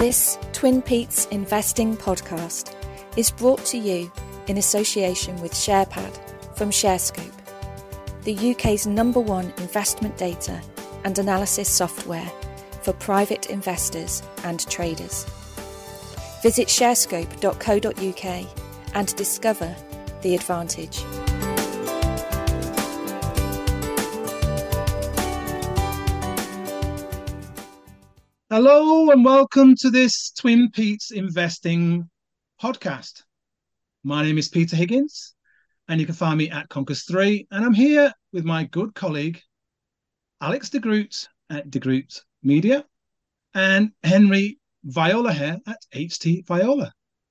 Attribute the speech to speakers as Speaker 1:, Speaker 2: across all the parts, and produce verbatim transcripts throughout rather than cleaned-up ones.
Speaker 1: This Twin Peaks Investing podcast is brought to you in association with SharePad from ShareScope, the U K's number one investment data and analysis software for private investors and traders. Visit sharescope dot co dot uk and discover the advantage.
Speaker 2: Hello and welcome to this Twin Peaks Investing podcast. My name is Peter Higgins and you can find me at Conkers three, and I'm here with my good colleague Alex de Groot at De Groot Media and Henry Viola here at H T Viola.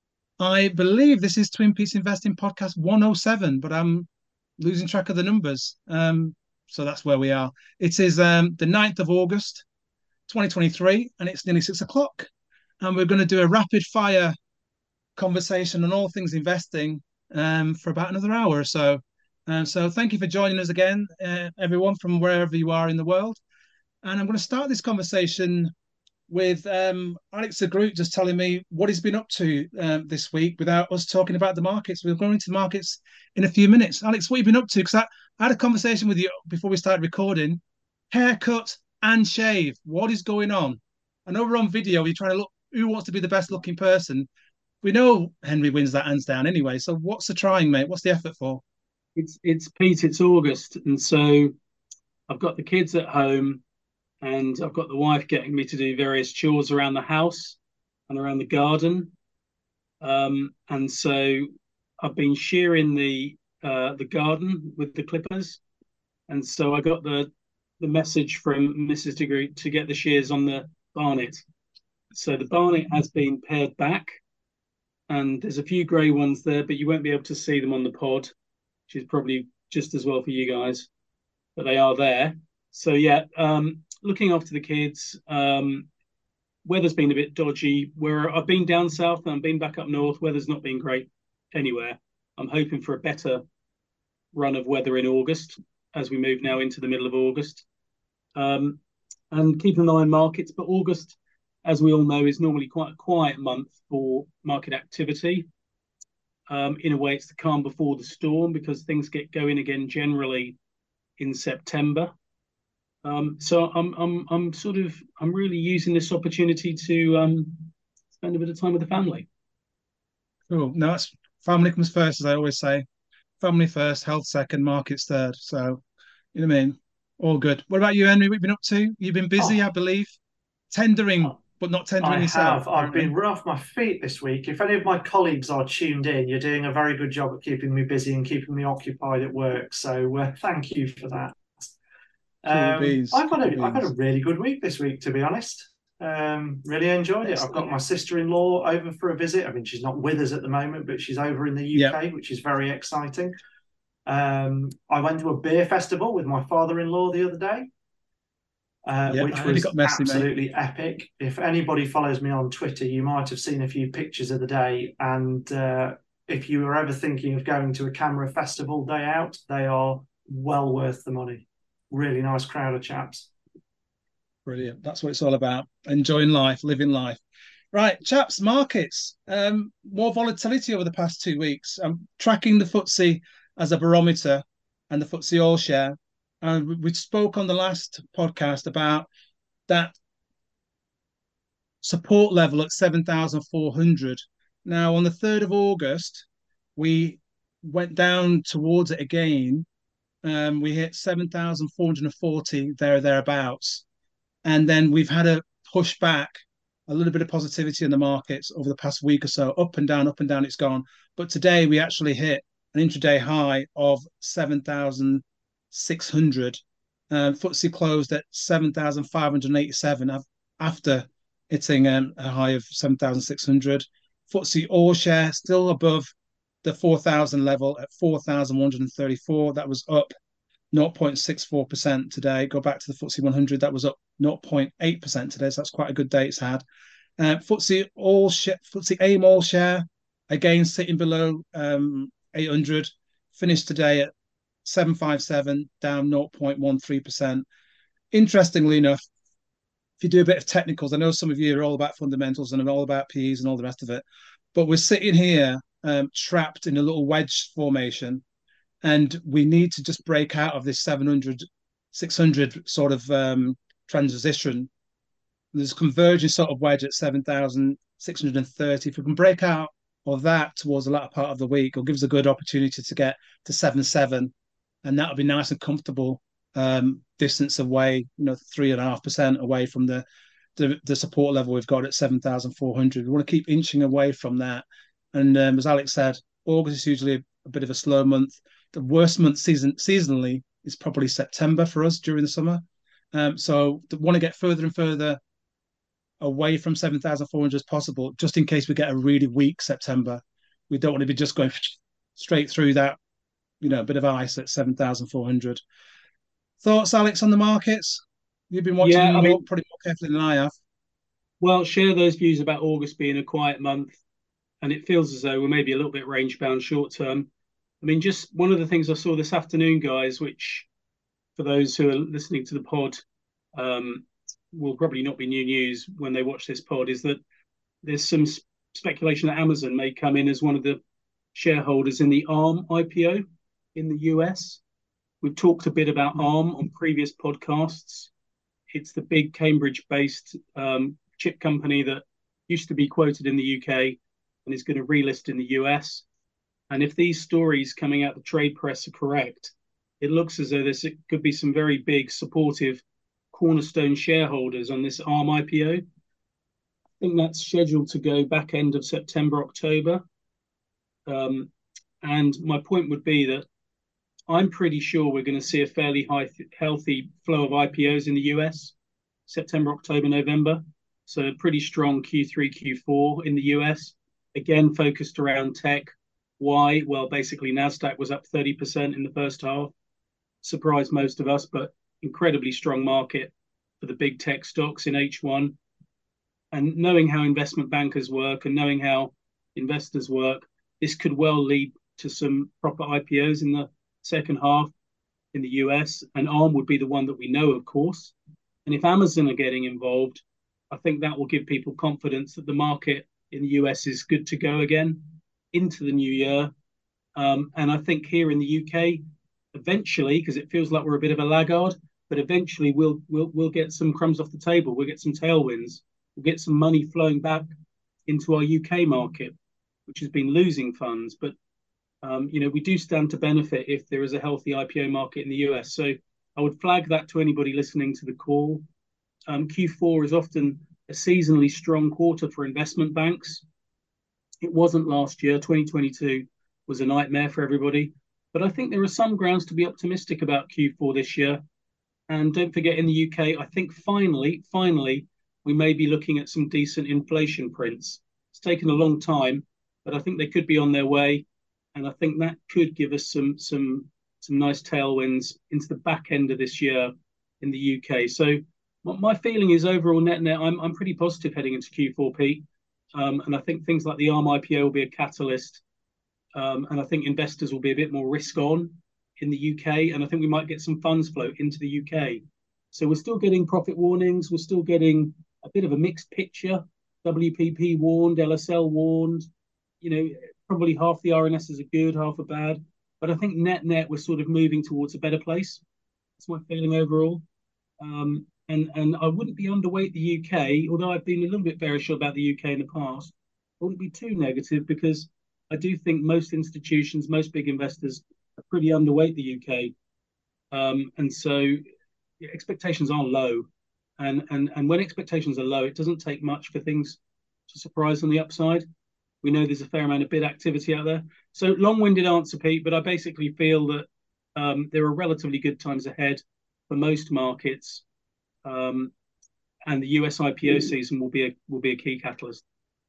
Speaker 2: I believe this is Twin Peaks Investing podcast one oh seven, but I'm losing track of the numbers. Um, so that's where we are. It is um, the ninth of August, twenty twenty-three, and it's nearly six o'clock. And we're going to do a rapid fire conversation on all things investing um, for about another hour or so. Um, so thank you for joining us again, uh, everyone from wherever you are in the world. And I'm going to start this conversation with um, Alex de Groot just telling me what he's been up to um, this week without us talking about the markets. We'll go into the markets in a few minutes. Alex, what have you been up to? Because I, I had a conversation with you before we started recording. Haircut and shave. What is going on? I know we're on video. You're trying to look who wants to be the best looking person. We know Henry wins that hands down anyway. So what's the trying, mate? What's the effort for?
Speaker 3: It's it's Pete, it's August, and so I've got the kids at home and I've got the wife getting me to do various chores around the house and around the garden. Um, and so I've been shearing the uh, the garden with the clippers. And so I got the the message from Missus de Groot to get the shears on the Barnet. So the Barnet has been pared back and there's a few grey ones there, but you won't be able to see them on the pod, which is probably just as well for you guys, but they are there. So yeah, um, looking after the kids. Um, weather's been a bit dodgy. Where I've been down south and I've been back up north, weather's not been great anywhere. I'm hoping for a better run of weather in August as we move now into the middle of August. Um, and keep an eye on markets. But August, as we all know, is normally quite a quiet month for market activity. Um, in a way, it's the calm before the storm because things get going again generally in September. Um, so I'm I'm I'm sort of I'm really using this opportunity to um, spend a bit of time with the family.
Speaker 2: Cool. No, that's family comes first, as I always say. Family first, health second, markets third. So, you know what I mean? All good. What about you, Henry? What have you been up to? You've been busy, oh. I believe. Tendering, oh. but not tendering
Speaker 4: I
Speaker 2: yourself.
Speaker 4: Have. I've been right off my feet this week. If any of my colleagues are tuned in, you're doing a very good job at keeping me busy and keeping me occupied at work. So uh, thank you for that. Um, I've had a, I've had a really good week this week, to be honest. Um, really enjoyed it. I've got my sister-in-law over for a visit. I mean, she's not with us at the moment, but she's over in the U K, yep. which is very exciting. Um, I went to a beer festival with my father-in-law the other day, uh, yep, which was messy, absolutely mate. epic. If anybody follows me on Twitter, you might have seen a few pictures of the day. And uh, if you were ever thinking of going to a camera festival day out, they are well worth the money. Really nice crowd of chaps.
Speaker 2: Brilliant. That's what it's all about. Enjoying life, living life. Right, chaps, markets. Um, more volatility over the past two weeks. I'm tracking the F T S E as a barometer and the F T S E All Share. And we spoke on the last podcast about that support level at seven thousand four hundred. Now, on the third of August, we went down towards it again. Um, we hit seven thousand four hundred forty, there or thereabouts. And then we've had a push back, a little bit of positivity in the markets over the past week or so, up and down, up and down, it's gone. But today we actually hit an intraday high of seven thousand six hundred. Um, F T S E closed at seven thousand five hundred eighty-seven after hitting um, a high of seven thousand six hundred. F T S E All Share still above the four thousand level at four thousand one hundred thirty-four. That was up zero point six four percent today. Go back to the F T S E one hundred. That was up zero point eight percent today. So that's quite a good day it's had. Uh, F T S E All Share, F T S E A I M All Share, again sitting below um, eight hundred. Finished today at seven fifty-seven, down zero point one three percent. Interestingly enough, if you do a bit of technicals, I know some of you are all about fundamentals and are all about P Es and all the rest of it, but we're sitting here um, trapped in a little wedge formation, and we need to just break out of this seven hundred, six hundred sort of um, transition. There's a converging sort of wedge at seven thousand six hundred thirty. If we can break out of that towards the latter part of the week, it'll give us a good opportunity to get to seven seven, and that'll be nice and comfortable um, distance away, you know, three and a half percent away from the, the the support level we've got at seven thousand four hundred. We want to keep inching away from that. And um, as Alex said, August is usually a, a bit of a slow month. The worst month season seasonally is probably September for us during the summer. Um, so want to get further and further away from seven thousand four hundred as possible, just in case we get a really weak September. We don't want to be just going straight through that, you know, a bit of ice at seven thousand four hundred. Thoughts, Alex, on the markets? You've been watching
Speaker 3: yeah,
Speaker 2: them
Speaker 3: I
Speaker 2: more,
Speaker 3: mean,
Speaker 2: probably more carefully than I have.
Speaker 3: Well, share those views about August being a quiet month, and it feels as though we're maybe a little bit range bound short term. I mean, just one of the things I saw this afternoon, guys, which for those who are listening to the pod um, will probably not be new news when they watch this pod, is that there's some speculation that Amazon may come in as one of the shareholders in the ARM I P O in the U S. We've talked a bit about ARM on previous podcasts. It's the big Cambridge-based um, chip company that used to be quoted in the U K and is going to relist in the U S. And if these stories coming out the trade press are correct, it looks as though there could be some very big supportive cornerstone shareholders on this ARM I P O. I think that's scheduled to go back end of September, October. Um, and my point would be that I'm pretty sure we're going to see a fairly high, healthy flow of I P Os in the U S, September, October, November. So a pretty strong Q three, Q four in the U S. Again, focused around tech. Why? Well, basically, NASDAQ was up thirty percent in the first half. Surprised most of us, but incredibly strong market for the big tech stocks in H one. And knowing how investment bankers work and knowing how investors work, this could well lead to some proper I P Os in the second half in the U S, and ARM would be the one that we know, of course. And if Amazon are getting involved, I think that will give people confidence that the market in the U S is good to go again into the new year. Um, and I think here in the U K, eventually, because it feels like we're a bit of a laggard, but eventually we'll we'll we'll get some crumbs off the table. We'll get some tailwinds. We'll get some money flowing back into our U K market, which has been losing funds. But Um, you know, we do stand to benefit if there is a healthy I P O market in the U S. So I would flag that to anybody listening to the call. Um, Q four is often a seasonally strong quarter for investment banks. It wasn't last year. twenty twenty-two was a nightmare for everybody. But I think there are some grounds to be optimistic about Q four this year. And don't forget, in the U K, I think finally, finally, we may be looking at some decent inflation prints. It's taken a long time, but I think they could be on their way. And I think that could give us some some some nice tailwinds into the back end of this year in the U K. So my feeling is overall net net, I'm I'm pretty positive heading into Q four, Pete. Um, and I think things like the ARM I P O will be a catalyst. Um, and I think investors will be a bit more risk on in the U K. And I think we might get some funds flow into the U K. So we're still getting profit warnings. We're still getting a bit of a mixed picture. W P P warned, L S L warned. You know, probably half the R N Ss are good, half are bad. But I think net net, we're sort of moving towards a better place. That's my feeling overall. Um, and, and I wouldn't be underweight the U K, although I've been a little bit bearish about the U K in the past. I wouldn't be too negative because I do think most institutions, most big investors are pretty underweight the U K. Um, and so yeah, expectations are low. And, and, and when expectations are low, it doesn't take much for things to surprise on the upside. We know there's a fair amount of bid activity out there. So long-winded answer, Pete, but I basically feel that um, there are relatively good times ahead for most markets. Um, and the U S I P O season will be a will be a key catalyst.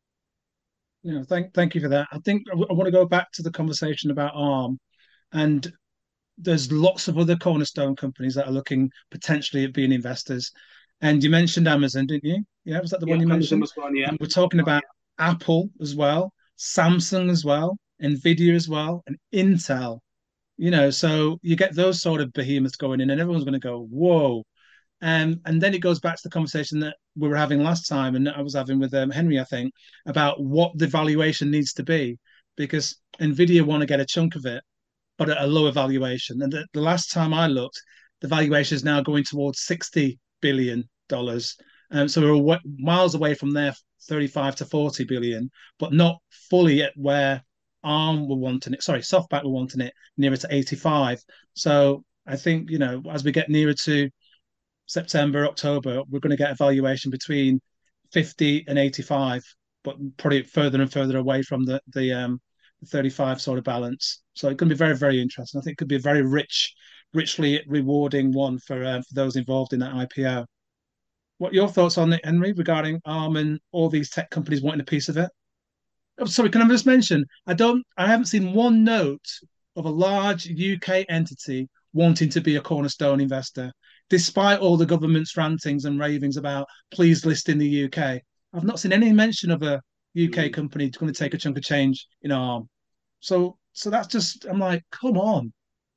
Speaker 2: Yeah, thank thank you for that. I think I, w- I want to go back to the conversation about ARM, and there's lots of other cornerstone companies that are looking potentially at being investors. And you mentioned Amazon, didn't you? Yeah, was that the
Speaker 3: yeah,
Speaker 2: one you
Speaker 3: Amazon
Speaker 2: mentioned?
Speaker 3: was one, yeah.
Speaker 2: And we're talking about Apple as well, Samsung as well, Nvidia as well, and Intel. You know, so you get those sort of behemoths going in, and everyone's going to go, "Whoa!" Um, and then it goes back to the conversation that we were having last time, and I was having with um, Henry, I think, about what the valuation needs to be, because Nvidia want to get a chunk of it, but at a lower valuation. And the, the last time I looked, the valuation is now going towards sixty billion dollars. Um, so we're w- miles away from their thirty-five to forty billion, but not fully at where ARM were wanting it. Sorry, SoftBank were wanting it nearer to eighty-five. So I think, you know, as we get nearer to September, October, we're going to get a valuation between fifty and eighty-five, but probably further and further away from the the um thirty-five sort of balance. So it's going to be very, very interesting. I think it could be a very rich, richly rewarding one for uh, for those involved in that I P O. What are your thoughts on it, Henry, regarding ARM and all these tech companies wanting a piece of it? Oh, sorry, can I just mention? I don't. I haven't seen one note of a large U K entity wanting to be a cornerstone investor, despite all the government's rantings and ravings about please list in the U K. I've not seen any mention of a U K company going to take a chunk of change in ARM. So, so that's just. I'm like, come on.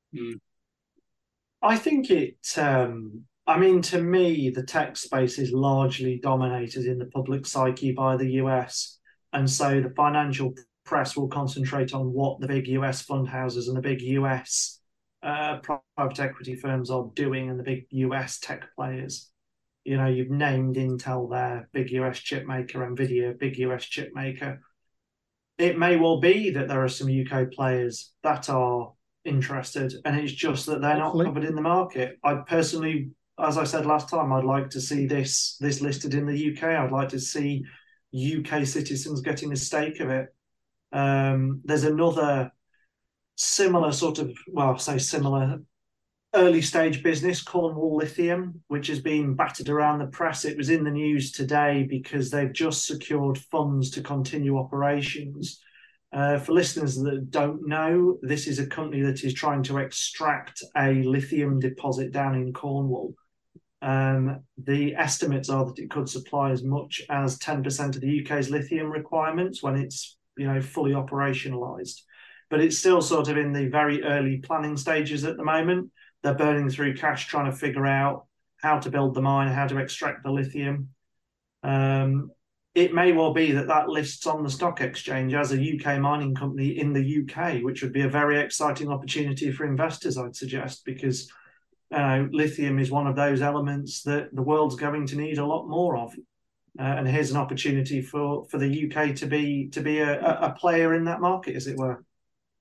Speaker 4: I think it. Um, I mean, to me, the tech space is largely dominated in the public psyche by the U S. And so the financial press will concentrate on what the big U S fund houses and the big U S uh, private equity firms are doing and the big U S tech players. You know, you've named Intel there, big U S chip maker, Nvidia, big U S chip maker. It may well be that there are some U K players that are interested, and it's just that they're Hopefully. not covered in the market. I personally, as I said last time, I'd like to see this this listed in the U K. I'd like to see U K citizens getting a stake of it. Um, there's another similar sort of, well, I'll say similar early stage business, Cornwall Lithium, which has been battered around the press. It was in the news today because they've just secured funds to continue operations. Uh, for listeners that don't know, this is a company that is trying to extract a lithium deposit down in Cornwall. Um, the estimates are that it could supply as much as ten percent of the U K's lithium requirements when it's, you know, fully operationalized. But it's still sort of in the very early planning stages at the moment. They're burning through cash trying to figure out how to build the mine, how to extract the lithium. Um, it may well be that that lists on the stock exchange as a U K mining company in the U K, which would be a very exciting opportunity for investors, I'd suggest, because Uh, lithium is one of those elements that the world's going to need a lot more of, uh, and here's an opportunity for, for the U K to be to be a, a player in that market, as it were.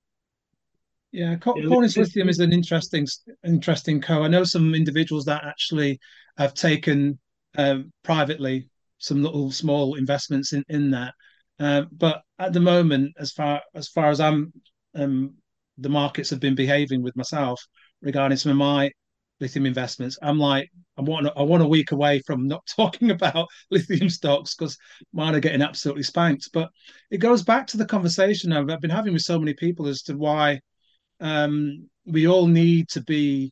Speaker 2: Yeah, Cornish Lithium is an interesting interesting co. I know some individuals that actually have taken um, privately some little small investments in in that, uh, but at the moment, as far as far as I'm, um, the markets have been behaving with myself regarding some of my lithium investments. I'm like, I want I want a week away from not talking about lithium stocks because mine are getting absolutely spanked. But it goes back to the conversation I've, I've been having with so many people as to why um, we all need to be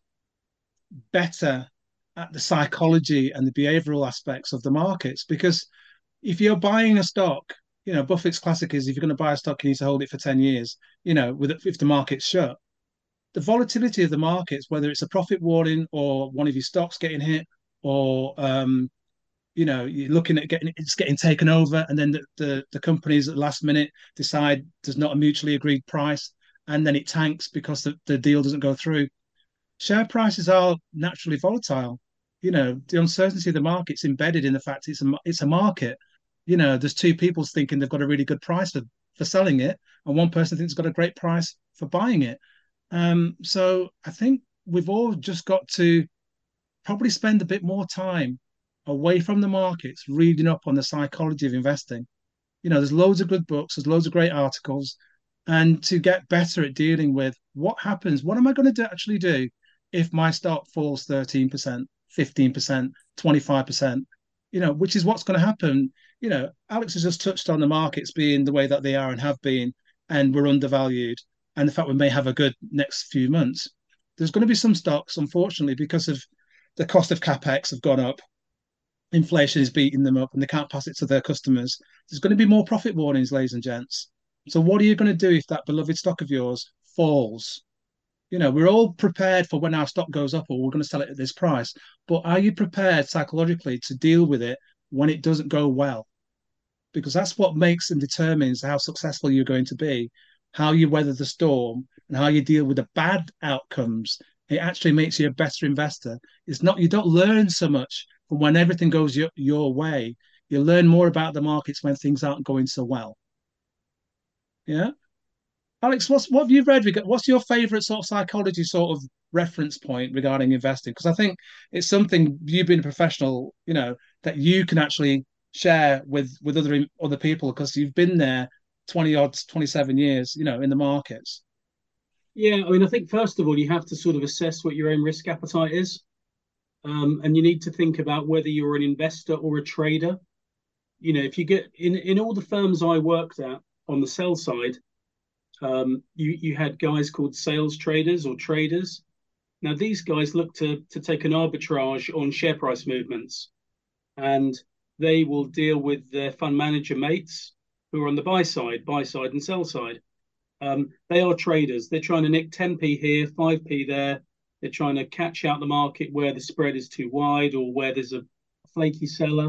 Speaker 2: better at the psychology and the behavioral aspects of the markets. Because if you're buying a stock, you know, Buffett's classic is if you're going to buy a stock, you need to hold it for ten years, you know, with if the market's shut. The volatility of the markets, whether it's a profit warning or one of your stocks getting hit, or um, you know, you're looking at getting it's getting taken over, and then the, the the companies at the last minute decide there's not a mutually agreed price, and then it tanks because the, the deal doesn't go through. Share prices are naturally volatile. You know, the uncertainty of the market's embedded in the fact it's a it's a market. You know, there's two people thinking they've got a really good price for, for selling it, and one person thinks it's got a great price for buying it. Um, so I think we've all just got to probably spend a bit more time away from the markets, reading up on the psychology of investing. You know, there's loads of good books, there's loads of great articles, and to get better at dealing with what happens, what am I going to do, actually do if my stock falls thirteen percent, fifteen percent, twenty-five percent, you know, which is what's going to happen. You know, Alex has just touched on the markets being the way that they are and have been, and we're undervalued. And the fact we may have a good next few months, there's going to be some stocks, unfortunately, because of the cost of capex have gone up, inflation is beating them up, and they can't pass it to their customers. There's going to be more profit warnings, ladies and gents. So what are you going to do if that beloved stock of yours falls? You know, we're all prepared for when our stock goes up or we're going to sell it at this price. But are you prepared psychologically to deal with it when it doesn't go well? Because that's what makes and determines how successful you're going to be, how you weather the storm and how you deal with the bad outcomes. It actually makes you a better investor. It's not, you don't learn so much from when everything goes your, your way. You learn more about the markets when things aren't going so well. Yeah. Alex, what's, what have you read? What's your favorite sort of psychology sort of reference point regarding investing? Because I think it's something, you being a professional, you know, that you can actually share with with other other people because you've been there twenty odd, twenty-seven years, you know, in the markets.
Speaker 3: Yeah, I mean, I think first of all, you have to sort of assess what your own risk appetite is. Um, and you need to think about whether you're an investor or a trader. You know, if you get in, in all the firms I worked at on the sell side, um, you, you had guys called sales traders or traders. Now, these guys look to, to take an arbitrage on share price movements, and they will deal with their fund manager mates who are on the buy side, buy side and sell side. Um, they are traders. They're trying to nick ten p here, five p there. They're trying to catch out the market where the spread is too wide or where there's a flaky seller.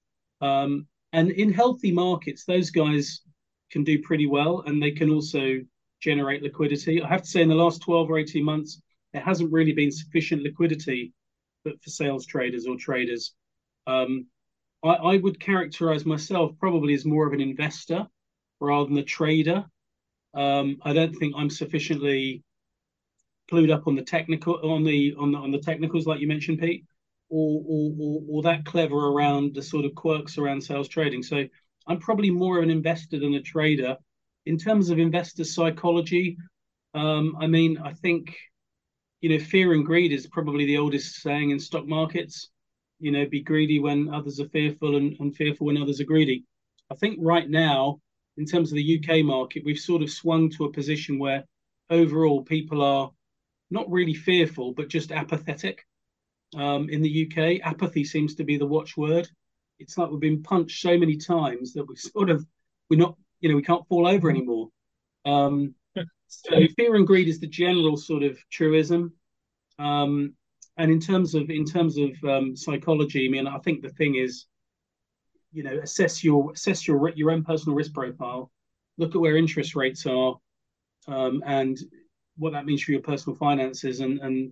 Speaker 3: Um, and in healthy markets, those guys can do pretty well, and they can also generate liquidity. I have to say, in the last twelve or eighteen months, there hasn't really been sufficient liquidity for, for sales traders or traders. Um, I, I would characterize myself probably as more of an investor rather than a trader. Um, I don't think I'm sufficiently clued up on the technical on the on the on the technicals, like you mentioned, Pete, or or or, or that clever around the sort of quirks around sales trading. So I'm probably more of an investor than a trader. In terms of investor psychology, um, I mean, I think, you know, fear and greed is probably the oldest saying in stock markets. You know, be greedy when others are fearful and, and fearful when others are greedy. I think right now, in terms of the U K market, we've sort of swung to a position where overall people are not really fearful, but just apathetic. Um, in the U K, apathy seems to be the watchword. It's like we've been punched so many times that we sort of, we're not, you know, we can't fall over anymore. Um, so fear and greed is the general sort of truism. Um, and in terms of in terms of um, psychology, I mean, I think the thing is, you know, assess your assess your your own personal risk profile, look at where interest rates are, um, and what that means for your personal finances, and and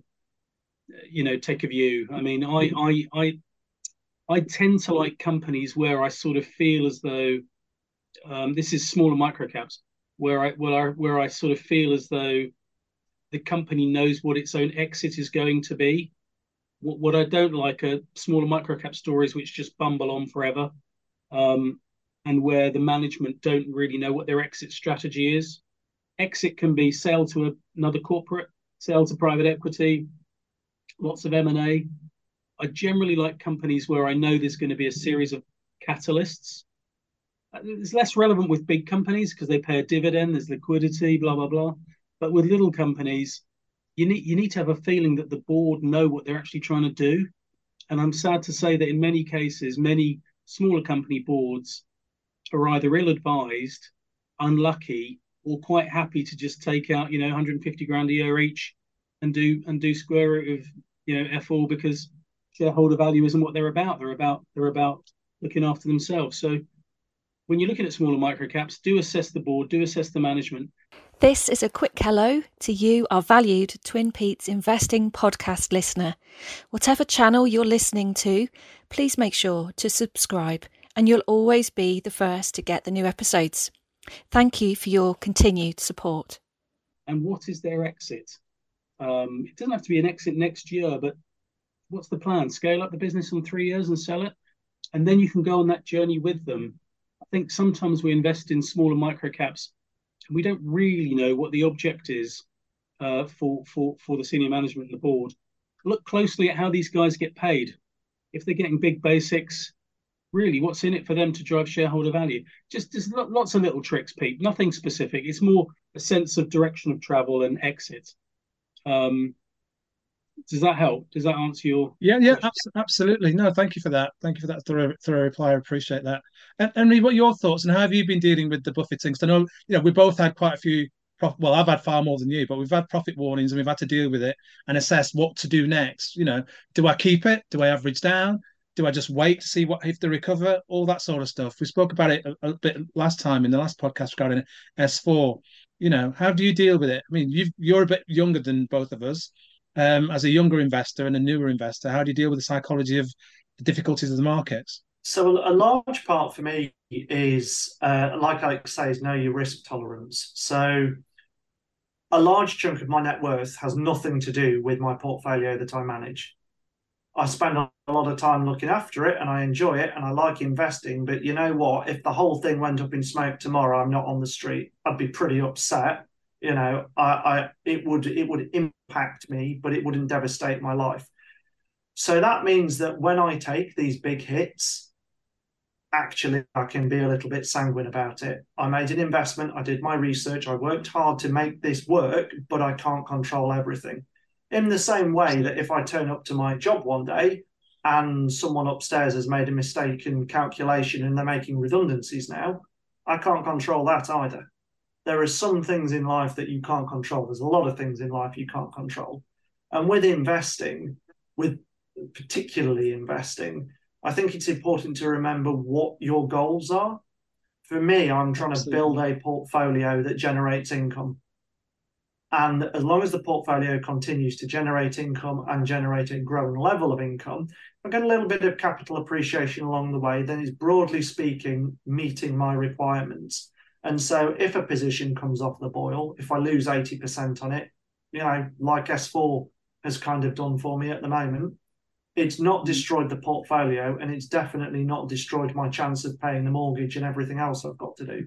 Speaker 3: you know, take a view. I mean, I I I I tend to like companies where I sort of feel as though um, this is smaller micro caps, where I where I where I sort of feel as though the company knows what its own exit is going to be. What what I don't like are smaller micro cap stories which just bumble on forever. Um, and where the management don't really know what their exit strategy is. Exit can be sale to a, another corporate, sale to private equity, lots of M and A. I generally like companies where I know there's going to be a series of catalysts. It's less relevant with big companies because they pay a dividend, there's liquidity, blah, blah, blah. But with little companies, you need you need to have a feeling that the board know what they're actually trying to do. And I'm sad to say that in many cases, many smaller company boards are either ill-advised, unlucky, or quite happy to just take out, you know, one hundred fifty grand a year each and do and do square root of, you know, F all, because shareholder value isn't what they're about. They're about they're about looking after themselves. So when you're looking at smaller micro caps, do assess the board, do assess the management.
Speaker 1: This is a quick hello to you, our valued Twin Peaks Investing podcast listener. Whatever channel you're listening to, please make sure to subscribe and you'll always be the first to get the new episodes. Thank you for your continued support.
Speaker 3: And what is their exit? Um, it doesn't have to be an exit next year, but what's the plan? Scale up the business in three years and sell it, and then you can go on that journey with them. I think sometimes we invest in smaller micro caps and we don't really know what the object is uh, for, for, for the senior management and the board. Look closely at how these guys get paid. If they're getting big basics, really, what's in it for them to drive shareholder value? Just there's lots of little tricks, Pete, nothing specific. It's more a sense of direction of travel and exit. Um, does that help? Does that answer your
Speaker 2: Yeah, yeah, abs- absolutely. No, thank you for that. Thank you for that thorough, thorough reply. I appreciate that. And Henry, what are your thoughts and how have you been dealing with the buffeting? I know, you know, we both had quite a few prof- well, I've had far more than you, but we've had profit warnings and we've had to deal with it and assess what to do next. You know, do I keep it? Do I average down? Do I just wait to see what if they recover? All that sort of stuff. We spoke about it a, a bit last time in the last podcast regarding S four. You know, how do you deal with it? I mean, you've, you're a bit younger than both of us. Um, as a younger investor and a newer investor, how do you deal with the psychology of the difficulties of the markets?
Speaker 4: So a large part for me is, uh, like Alex says, know your risk tolerance. So a large chunk of my net worth has nothing to do with my portfolio that I manage. I spend a lot of time looking after it and I enjoy it and I like investing. But you know what? If the whole thing went up in smoke tomorrow, I'm not on the street. I'd be pretty upset. You know, I, I it would it would impact me, but it wouldn't devastate my life. So that means that when I take these big hits, actually I can be a little bit sanguine about it. I made an investment, I did my research, I worked hard to make this work, but I can't control everything. In the same way that if I turn up to my job one day and someone upstairs has made a mistake in calculation and they're making redundancies now, I can't control that either. There are some things in life that you can't control. There's a lot of things in life you can't control. And with investing, with particularly investing, I think it's important to remember what your goals are. For me, I'm trying Absolutely. to build a portfolio that generates income. And as long as the portfolio continues to generate income and generate a growing level of income, I get a little bit of capital appreciation along the way, then it's broadly speaking meeting my requirements. And so if a position comes off the boil, if I lose eighty percent on it, you know, like S four has kind of done for me at the moment, it's not destroyed the portfolio and it's definitely not destroyed my chance of paying the mortgage and everything else I've got to do.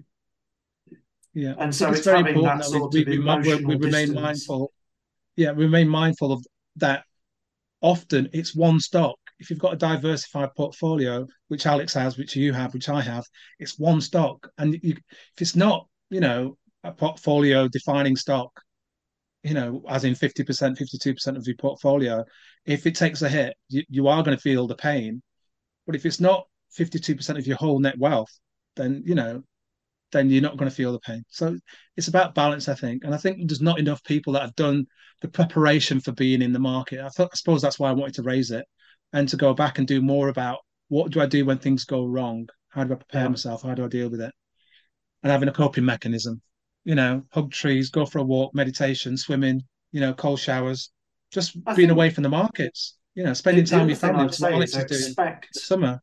Speaker 2: Yeah,
Speaker 4: and so it's, it's very having that, that sort
Speaker 2: we,
Speaker 4: of
Speaker 2: we,
Speaker 4: emotional
Speaker 2: we remain
Speaker 4: distance.
Speaker 2: mindful. Yeah, we remain mindful of that. Often it's one stock. If you've got a diversified portfolio, which Alex has, which you have, which I have, it's one stock. And you, if it's not, you know, a portfolio defining stock, you know, as in fifty percent, fifty-two percent of your portfolio, if it takes a hit, you, you are going to feel the pain. But if it's not fifty-two percent of your whole net wealth, then, you know, then you're not going to feel the pain. So it's about balance, I think. And I think there's not enough people that have done the preparation for being in the market. I, thought, I suppose that's why I wanted to raise it and to go back and do more about what do I do when things go wrong? How do I prepare yeah. myself? How do I deal with it? And having a coping mechanism, you know, hug trees, go for a walk, meditation, swimming, you know, cold showers, just I being away from the markets, you know, spending time with your family.
Speaker 4: I'd say is expect,
Speaker 2: summer.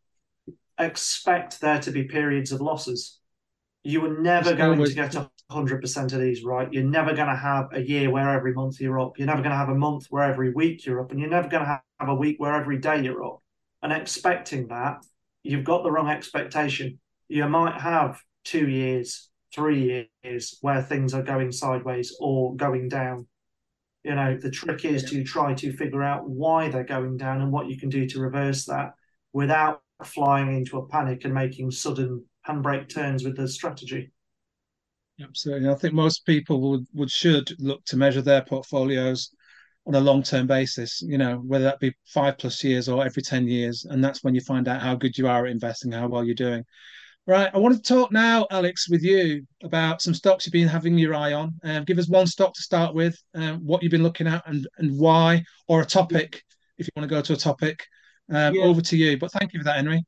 Speaker 4: Expect there to be periods of losses. You are never it's going always... to get one hundred percent of these right. You're never going to have a year where every month you're up. You're never going to have a month where every week you're up. And you're never going to have a week where every day you're up. And expecting that, you've got the wrong expectation. You might have two years, three years where things are going sideways or going down. You know, the trick is to try to figure out why they're going down and what you can do to reverse that without flying into a panic and making sudden handbrake turns with the strategy.
Speaker 2: Absolutely. I think most people would, would should look to measure their portfolios on a long-term basis, you know, whether that be five plus years or every ten years. And that's when you find out how good you are at investing, how well you're doing. Right. I want to talk now, Alex, with you about some stocks you've been having your eye on. Um, give us one stock to start with, um, what you've been looking at and, and why, or a topic, if you want to go to a topic. Um, yeah. Over to you. But thank you for that, Henry.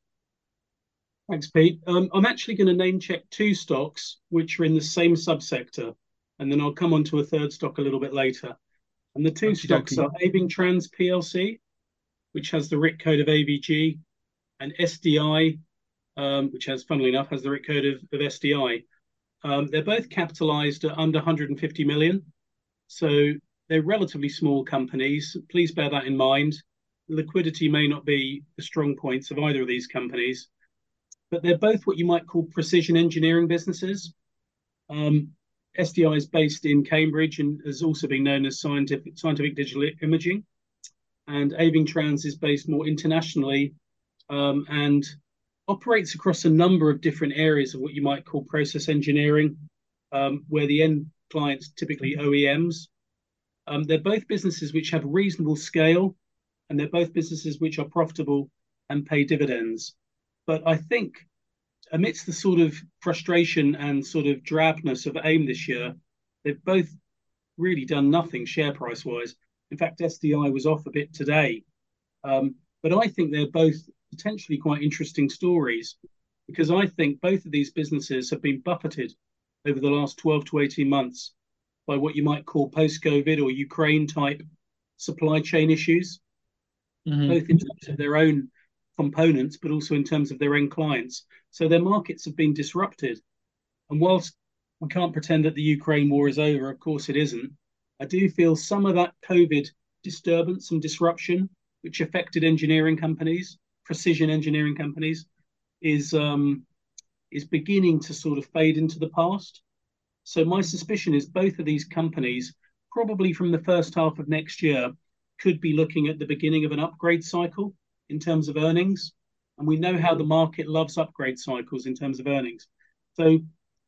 Speaker 3: Thanks, Pete. Um, I'm actually going to name check two stocks which are in the same subsector, and then I'll come on to a third stock a little bit later. And the two Okey stocks dokey. are Aving Trans P L C, which has the R I C code of A V G, and S D I, um, which has, funnily enough, has the R I C code of, of S D I. Um, they're both capitalized at under one hundred fifty million. So they're relatively small companies. Please bear that in mind. Liquidity may not be the strong points of either of these companies, but they're both what you might call precision engineering businesses. Um, S D I is based in Cambridge and has also been known as Scientific, scientific Digital Imaging. And Aving Trans is based more internationally um, and operates across a number of different areas of what you might call process engineering, um, where the end clients typically O E Ms. Um, they're both businesses which have reasonable scale, and they're both businesses which are profitable and pay dividends. But I think amidst the sort of frustration and sort of drabness of AIM this year, They've both really done nothing share price wise. In fact, S D I was off a bit today. Um, but I think they're both potentially quite interesting stories, because I think both of these businesses have been buffeted over the last twelve to eighteen months by what you might call post-COVID or Ukraine type supply chain issues, mm-hmm. both in terms of their own components, but also in terms of their end clients. So their markets have been disrupted. And whilst we can't pretend that the Ukraine war is over, of course it isn't, I do feel some of that COVID disturbance and disruption, which affected engineering companies, precision engineering companies, is um, is beginning to sort of fade into the past. So my suspicion is both of these companies, probably from the first half of next year, could be looking at the beginning of an upgrade cycle in terms of earnings. And we know how the market loves upgrade cycles in terms of earnings. So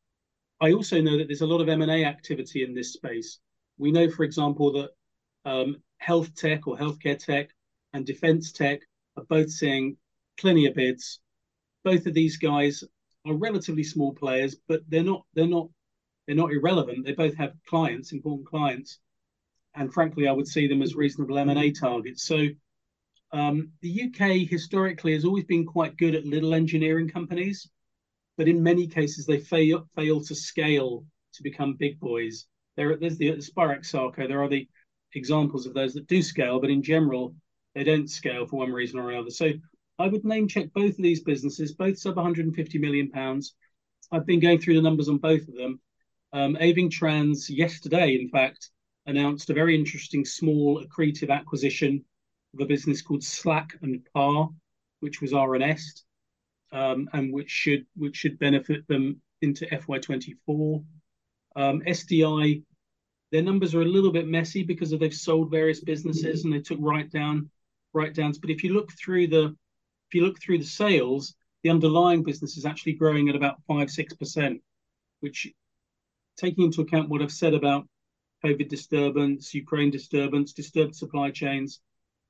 Speaker 3: I also know that there's a lot of M and A activity in this space. We know, for example, that um, health tech or healthcare tech and defense tech are both seeing plenty of bids. Both of these guys are relatively small players, but they're not they're not they're not irrelevant. They both have clients, important clients, and frankly, I would see them as reasonable M and A targets. So um, the U K historically has always been quite good at little engineering companies, but in many cases they fail fail to scale to become big boys. There, there's the Spirax-Sarco. There are the examples of those that do scale, but in general, they don't scale for one reason or another. So I would name check both of these businesses, both sub one hundred fifty million pounds. I've been going through the numbers on both of them. Um, Avingtrans yesterday, in fact, announced a very interesting small accretive acquisition of a business called Slack and Par, which was R N S, um, and which should which should benefit them into F Y twenty-four. Um, S D I, their numbers are a little bit messy because of they've sold various businesses and they took write down write downs. But if you look through the if you look through the sales, the underlying business is actually growing at about five six percent, which, taking into account what I've said about COVID disturbance, Ukraine disturbance, disturbed supply chains,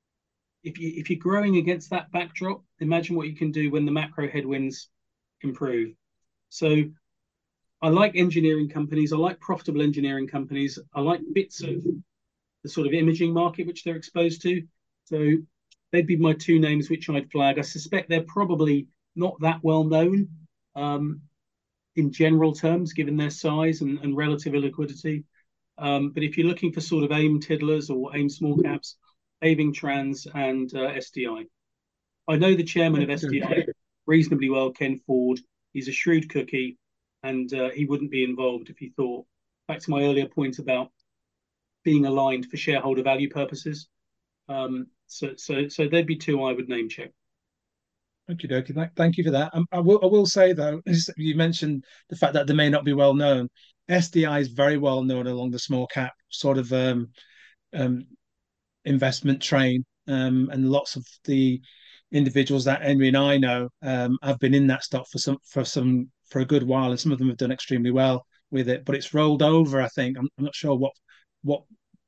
Speaker 3: if you if you're growing against that backdrop, imagine what you can do when the macro headwinds improve. So I like engineering companies. I like profitable engineering companies. I like bits of the sort of imaging market which they're exposed to. So they'd be my two names which I'd flag. I suspect they're probably not that well known um, in general terms, given their size and, and relative illiquidity. Um, but if you're looking for sort of AIM tiddlers or AIM small caps, Avingtrans and uh, S D I. I know the chairman of S D I reasonably well, Ken Ford. He's a shrewd cookie, and uh, he wouldn't be involved if he thought, back to my earlier point about being aligned for shareholder value purposes. Um, so, so, so there'd be two I would name check.
Speaker 2: Thank you, dokie. Thank you for that. Um, I will, I will say though, you mentioned the fact that they may not be well known. S D I is very well known along the small cap sort of um, um, investment train, um, and lots of the individuals that Henry and I know um, have been in that stock for some for some for a good while, and some of them have done extremely well with it. But it's rolled over, I think. I'm, I'm not sure what what.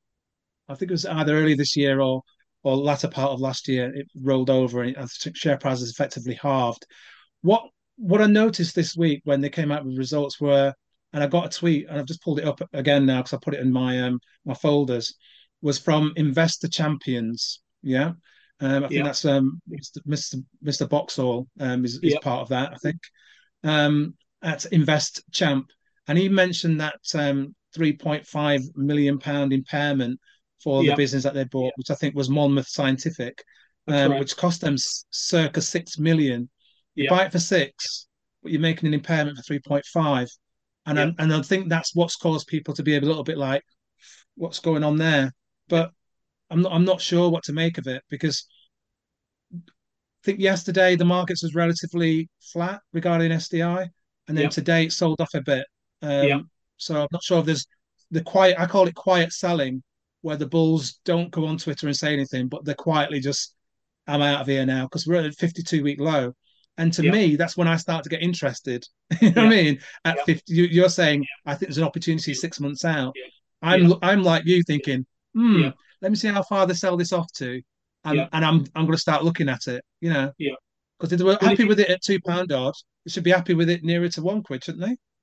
Speaker 2: I think it was either early this year or or latter part of last year. It rolled over, and I think share price has effectively halved. What what I noticed this week when they came out with results were, and I got a tweet, and I've just pulled it up again now because I put it in my um my folders, was from Investor Champions. Yeah. Um, I think yep. that's um, Mister Mister Boxall um, is, is yep. part of that, I think, um, at Invest Champ. And he mentioned that um, three point five million pound impairment for yep. the business that they bought, yep. which I think was Monmouth Scientific, um, right. which cost them circa six million. You yep. buy it for six, but you're making an impairment for three point five. And, yep. I, and I think that's what's caused people to be a little bit like, what's going on there? But I'm not, I'm not sure what to make of it, because I think yesterday the markets was relatively flat regarding S D I, and then yep. today it sold off a bit. Um, yep. So I'm not sure if there's the quiet, I call it quiet selling, where the bulls don't go on Twitter and say anything, but they're quietly just, I'm out of here now, because we're at a fifty-two week low. And to yep. me, that's when I start to get interested. You know yep. what I mean? At yep. fifty, you, you're saying, I think there's an opportunity six months out. Yep. I'm yep. I'm like you thinking, hmm, yep. let me see how far they sell this off to. And, yeah. and I'm I'm going to start looking at it, you know, because yeah. if they were happy with it at two pound odd, they should be happy with it nearer to one quid, shouldn't they?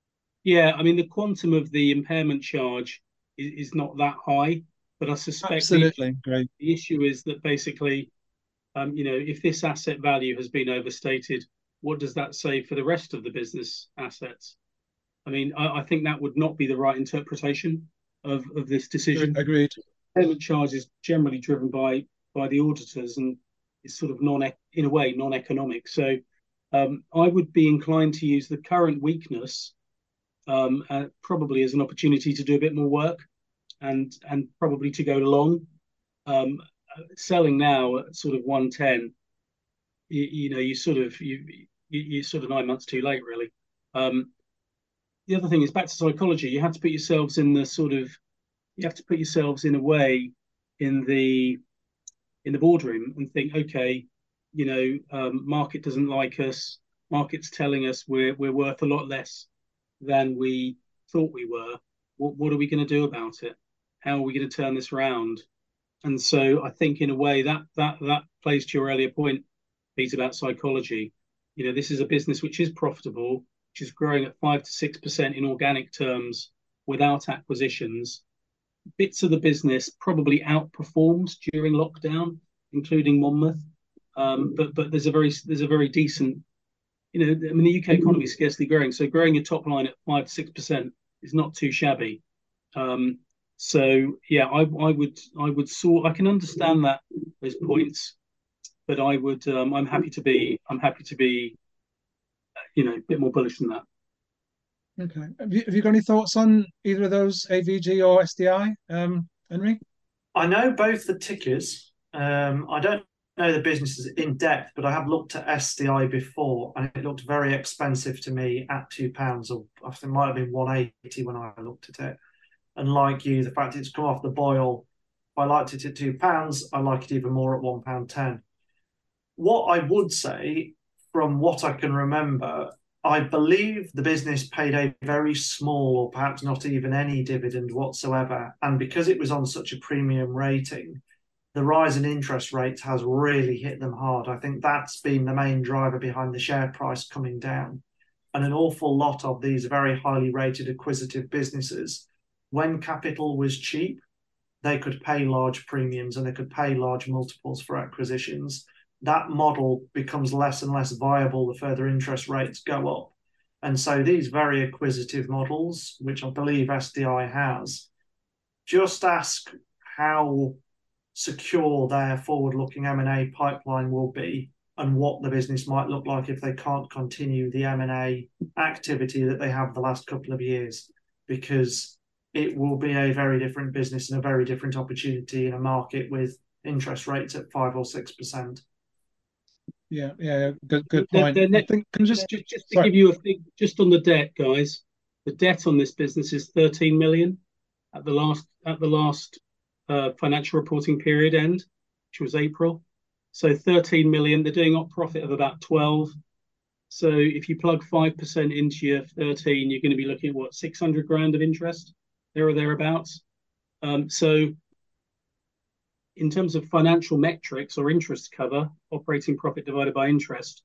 Speaker 3: Yeah, I mean, the quantum of the impairment charge is, is not that high, but I suspect
Speaker 2: Absolutely,
Speaker 3: the,
Speaker 2: great.
Speaker 3: the issue is that basically, um, you know, if this asset value has been overstated, what does that say for the rest of the business assets? I mean, I, I think that would not be the right interpretation of, of this decision.
Speaker 2: Agreed.
Speaker 3: Impairment charge is generally driven by by the auditors and is sort of non in a way non-economic. So um, I would be inclined to use the current weakness um, uh, probably as an opportunity to do a bit more work and and probably to go long. Um, selling now at sort of one ten, you, you know, you sort of you, you you're sort of nine months too late, really. Um, the other thing is back to psychology. You have to put yourselves in the sort of you have to put yourselves in a way in the in the boardroom and think, okay, you know, um, market doesn't like us. Market's telling us we're we're worth a lot less than we thought we were. What what are we going to do about it? How are we going to turn this around? And so I think in a way that that that plays to your earlier point, Pete, about psychology. You know, this is a business which is profitable, which is growing at five to six percent in organic terms without acquisitions. Bits of the business probably outperformed during lockdown, including Monmouth. Um, but but there's a very there's a very decent, you know, I mean the U K economy is scarcely growing, so growing your top line at five to six percent is not too shabby. Um, so yeah, I I would I would sort I can understand that those points, but I would um, I'm happy to be I'm happy to be, you know, a bit more bullish than that.
Speaker 2: Okay. Have you, have you got any thoughts on either of those, A V G or S D I, um, Henry?
Speaker 4: I know both the tickers. Um, I don't know the businesses in depth, but I have looked at S D I before, and it looked very expensive to me at two pounds, or I think it might have been one eighty when I looked at it. And like you, the fact it's come off the boil, if I liked it at two pounds, I like it even more at one pound ten. What I would say, from what I can remember, I believe the business paid a very small or perhaps not even any dividend whatsoever. And because it was on such a premium rating, the rise in interest rates has really hit them hard. I think that's been the main driver behind the share price coming down. And an awful lot of these very highly rated acquisitive businesses, when capital was cheap, they could pay large premiums and they could pay large multiples for acquisitions. That model becomes less and less viable the further interest rates go up. And so these very acquisitive models, which I believe S D I has, just ask how secure their forward-looking M and A pipeline will be and what the business might look like if they can't continue the M and A activity that they have the last couple of years, because it will be a very different business and a very different opportunity in a market with interest rates at five or six percent.
Speaker 2: Yeah, yeah, good, good point.
Speaker 3: The, the net,
Speaker 2: I think, can
Speaker 3: just, just, just to sorry. give you a thing, just on the debt, guys, the debt on this business is thirteen million at the last at the last uh, financial reporting period end, which was April. So thirteen million. They're doing op profit of about twelve. So if you plug five percent into your thirteen, you're going to be looking at what, six hundred grand of interest there or thereabouts. Um, so. In terms of financial metrics or interest cover, operating profit divided by interest,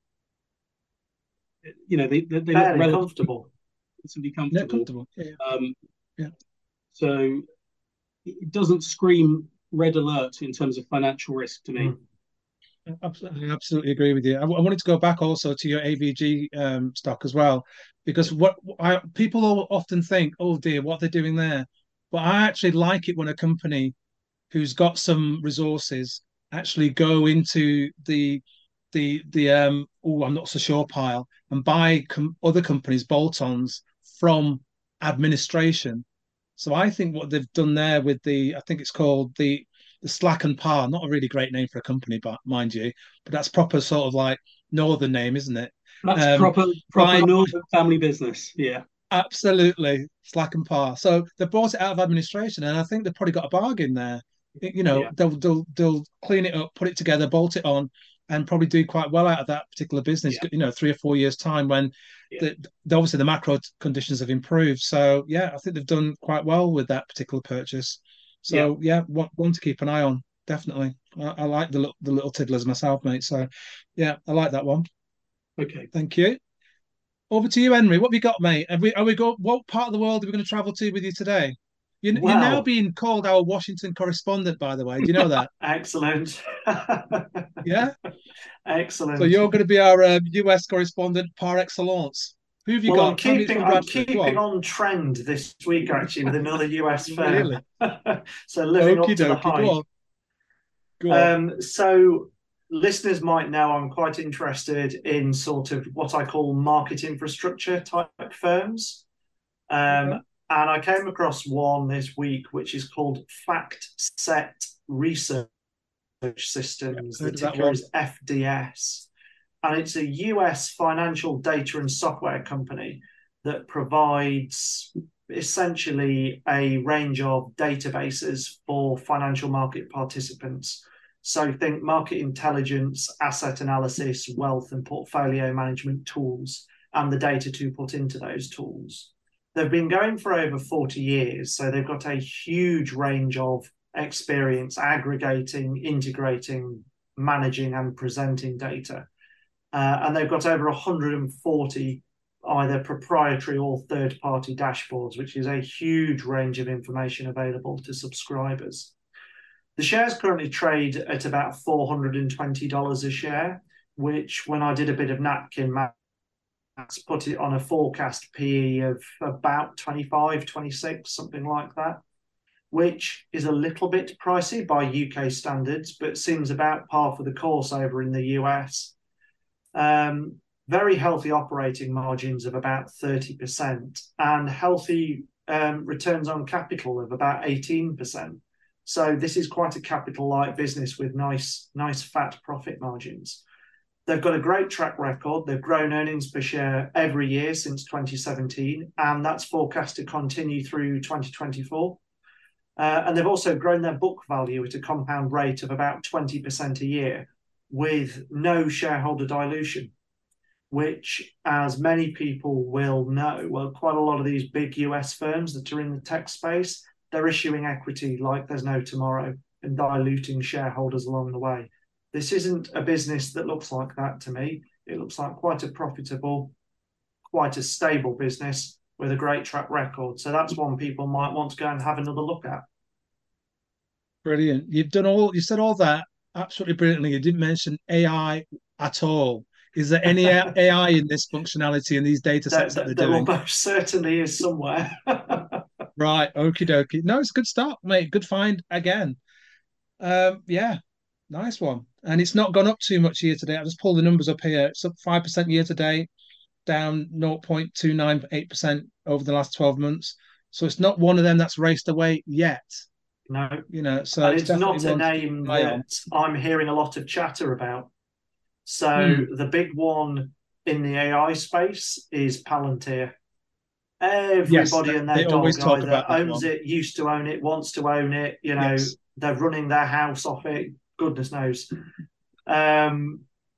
Speaker 3: you know, they, they, they look relatively
Speaker 4: comfortable.
Speaker 3: Relatively comfortable.
Speaker 2: Yeah, comfortable. Yeah.
Speaker 3: Um,
Speaker 2: yeah.
Speaker 3: So it doesn't scream red alert in terms of financial risk to me.
Speaker 2: Mm. Absolutely, I absolutely agree with you. I, I wanted to go back also to your A V G um, stock as well, because what I, people often think, oh dear, what they're doing there. But I actually like it when a company who's got some resources actually go into the the the um oh I'm not so sure pile and buy com- other companies bolt-ons from administration. So I think what they've done there with the I think it's called the the Slack and Par, not a really great name for a company, but mind you, but that's proper sort of like northern name, isn't it?
Speaker 3: That's um, proper proper by, northern family business, yeah.
Speaker 2: Absolutely, Slack and Par. So they bought it out of administration, and I think they've probably got a bargain there. You know, yeah. they'll they'll they'll clean it up, put it together, bolt it on, and probably do quite well out of that particular business. Yeah. You know, three or four years time when yeah. the, the obviously the macro conditions have improved. So yeah, I think they've done quite well with that particular purchase. So yeah, yeah one, one to keep an eye on, definitely. I, I like the the little tiddlers myself, mate. So yeah, I like that one.
Speaker 3: Okay,
Speaker 2: thank you. over to you, Henry. What have you got, mate? Have we, are we go, what part of the world are we going to travel to with you today? You're, well, you're now being called our Washington correspondent, by the way. Do you know that?
Speaker 4: Excellent.
Speaker 2: Yeah?
Speaker 4: Excellent.
Speaker 2: So you're going to be our uh, U S correspondent par excellence. Who have you
Speaker 4: well,
Speaker 2: got?
Speaker 4: I'm keeping, I'm keeping on. on trend this week, actually, with another U S firm. Really? So living Okey up to dokey. the hype. Go on. Go on. Um, so listeners might know I'm quite interested in sort of what I call market infrastructure type firms. Um, okay. And I came across one this week, which is called FactSet Research Systems. Yeah, the ticker is F D S. And it's a U S financial data and software company that provides essentially a range of databases for financial market participants. So think market intelligence, asset analysis, wealth and portfolio management tools, and the data to put into those tools. They've been going for over forty years, so they've got a huge range of experience aggregating, integrating, managing and presenting data. Uh, and they've got over one hundred forty either proprietary or third-party dashboards, which is a huge range of information available to subscribers. The shares currently trade at about four hundred twenty dollars a share, which when I did a bit of napkin maths, put it on a forecast P E of about twenty-five, twenty-six, something like that, which is a little bit pricey by U K standards, but seems about par for the course over in the U S. Um, very healthy operating margins of about thirty percent and healthy um, returns on capital of about eighteen percent. So this is quite a capital-light business with nice, nice fat profit margins. They've got a great track record. They've grown earnings per share every year since twenty seventeen, and that's forecast to continue through twenty twenty-four. Uh, and they've also grown their book value at a compound rate of about twenty percent a year with no shareholder dilution, which, as many people will know, well, quite a lot of these big U S firms that are in the tech space, they're issuing equity like there's no tomorrow and diluting shareholders along the way. This isn't a business that looks like that to me. It looks like quite a profitable, quite a stable business with a great track record. So that's one people might want to go and have another look at.
Speaker 2: Brilliant. You've done all, you said all that absolutely brilliantly. You didn't mention A I at all. Is there any A I in this functionality and these data sets
Speaker 4: there,
Speaker 2: that they're
Speaker 4: there
Speaker 2: doing?
Speaker 4: There almost certainly is somewhere.
Speaker 2: Right. Okie dokie. No, it's a good start, mate. Good find again. Um, yeah, nice one. And it's not gone up too much year to date. I just pulled the numbers up here. It's up five percent year to date, down zero point two nine eight percent over the last twelve months. So it's not one of them that's raced away yet.
Speaker 4: No.
Speaker 2: You know, so
Speaker 4: and
Speaker 2: it's,
Speaker 4: it's not a name that I'm hearing a lot of chatter about. So hmm. the big one in the A I space is Palantir. Everybody yes, and their dog either owns one. it, used to own it, wants to own it. You know, yes. They're running their house off it. Goodness knows. Um,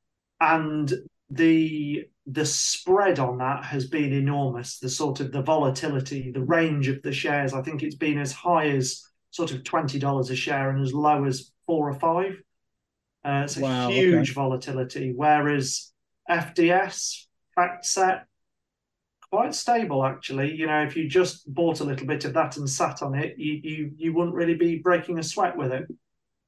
Speaker 4: and the the spread on that has been enormous. The sort of the volatility, the range of the shares. I think it's been as high as sort of twenty dollars a share and as low as four or five. Uh, it's a wow, huge okay. volatility. Whereas F D S, FactSet, quite stable actually. You know, if you just bought a little bit of that and sat on it, you you you wouldn't really be breaking a sweat with it.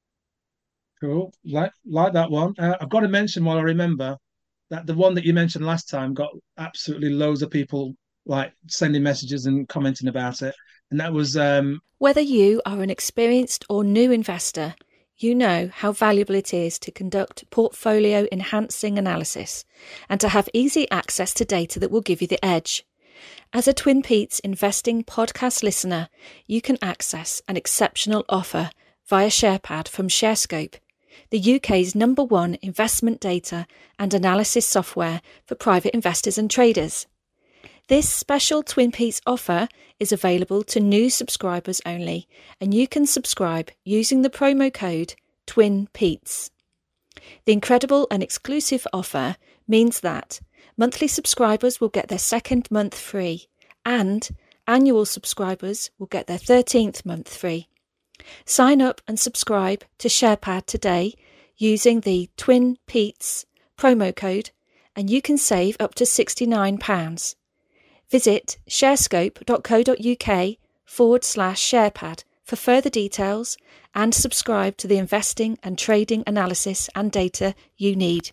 Speaker 2: Cool, like like that one. Uh, I've got to mention while I remember that the one that you mentioned last time got absolutely loads of people like sending messages and commenting about it, and that was um.
Speaker 1: Whether you are an experienced or new investor, you know how valuable it is to conduct portfolio enhancing analysis and to have easy access to data that will give you the edge. As a Twin Peaks investing podcast listener, you can access an exceptional offer via SharePad from ShareScope, the U K's number one investment data and analysis software for private investors and traders. This special Twin Peaks offer is available to new subscribers only, and you can subscribe using the promo code TWINPETES. The incredible and exclusive offer means that monthly subscribers will get their second month free, and annual subscribers will get their thirteenth month free. Sign up and subscribe to SharePad today using the TWINPETES promo code and you can save up to sixty-nine pounds. Visit sharescope.co.uk forward slash sharepad for further details and subscribe to the investing and trading analysis and data you need.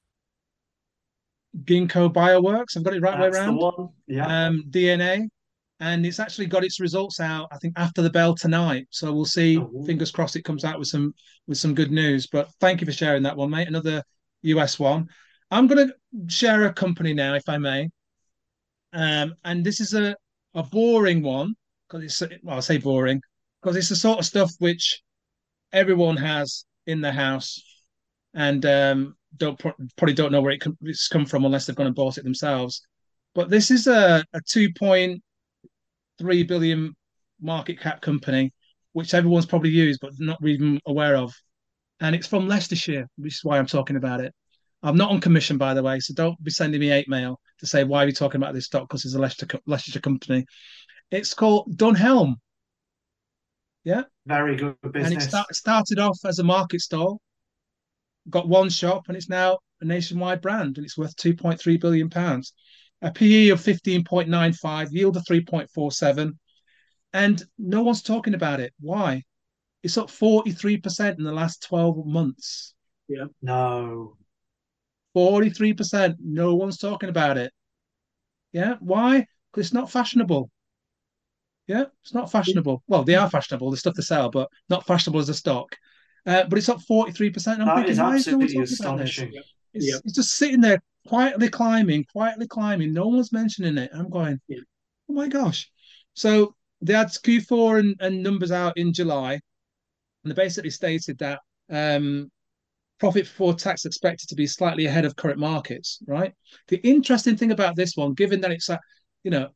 Speaker 2: Ginkgo Bioworks, I've got it right
Speaker 4: That's
Speaker 2: way around.
Speaker 4: the one. Yeah.
Speaker 2: Um, D N A, and it's actually got its results out, I think, after the bell tonight. So we'll see. Oh. Fingers crossed it comes out with some with some good news. But thank you for sharing that one, mate. Another U S one. I'm going to share a company now, if I may. Um, and this is a, a boring one, because it's, well, I say boring, because it's the sort of stuff which everyone has in their house and um, don't probably don't know where it, it's come from unless they've gone and bought it themselves. But this is a, a two point three billion market cap company, which everyone's probably used but not even aware of. And it's from Leicestershire, which is why I'm talking about it. I'm not on commission, by the way, so don't be sending me hate mail to say, why are you talking about this stock? Because it's a Leicestershire, Leicestershire company. It's called Dunhelm. Yeah.
Speaker 4: Very good business.
Speaker 2: And it start, started off as a market stall, got one shop, and it's now a nationwide brand, and it's worth two point three billion pounds. A P E of fifteen point nine five, yield of three point four seven, and no one's talking about it. Why? It's up forty-three percent in the last twelve months.
Speaker 3: Yeah.
Speaker 4: No.
Speaker 2: forty-three percent. No one's talking about it. Yeah. Why? Because it's not fashionable. Yeah. It's not fashionable. Well, they are fashionable, the stuff they sell, but not fashionable as a stock. Uh, but it's up forty-three percent. I'm
Speaker 4: that
Speaker 2: thinking,
Speaker 4: is
Speaker 2: why is no one
Speaker 4: absolutely
Speaker 2: talking about this?
Speaker 4: astonishing.
Speaker 2: It's,
Speaker 3: yeah.
Speaker 2: it's just sitting there quietly climbing, quietly climbing. No one's mentioning it. I'm going, yeah. Oh my gosh. So they had Q four and, and numbers out in July, and they basically stated that um, profit before tax expected to be slightly ahead of current markets, right? The interesting thing about this one, given that it's, uh, you know,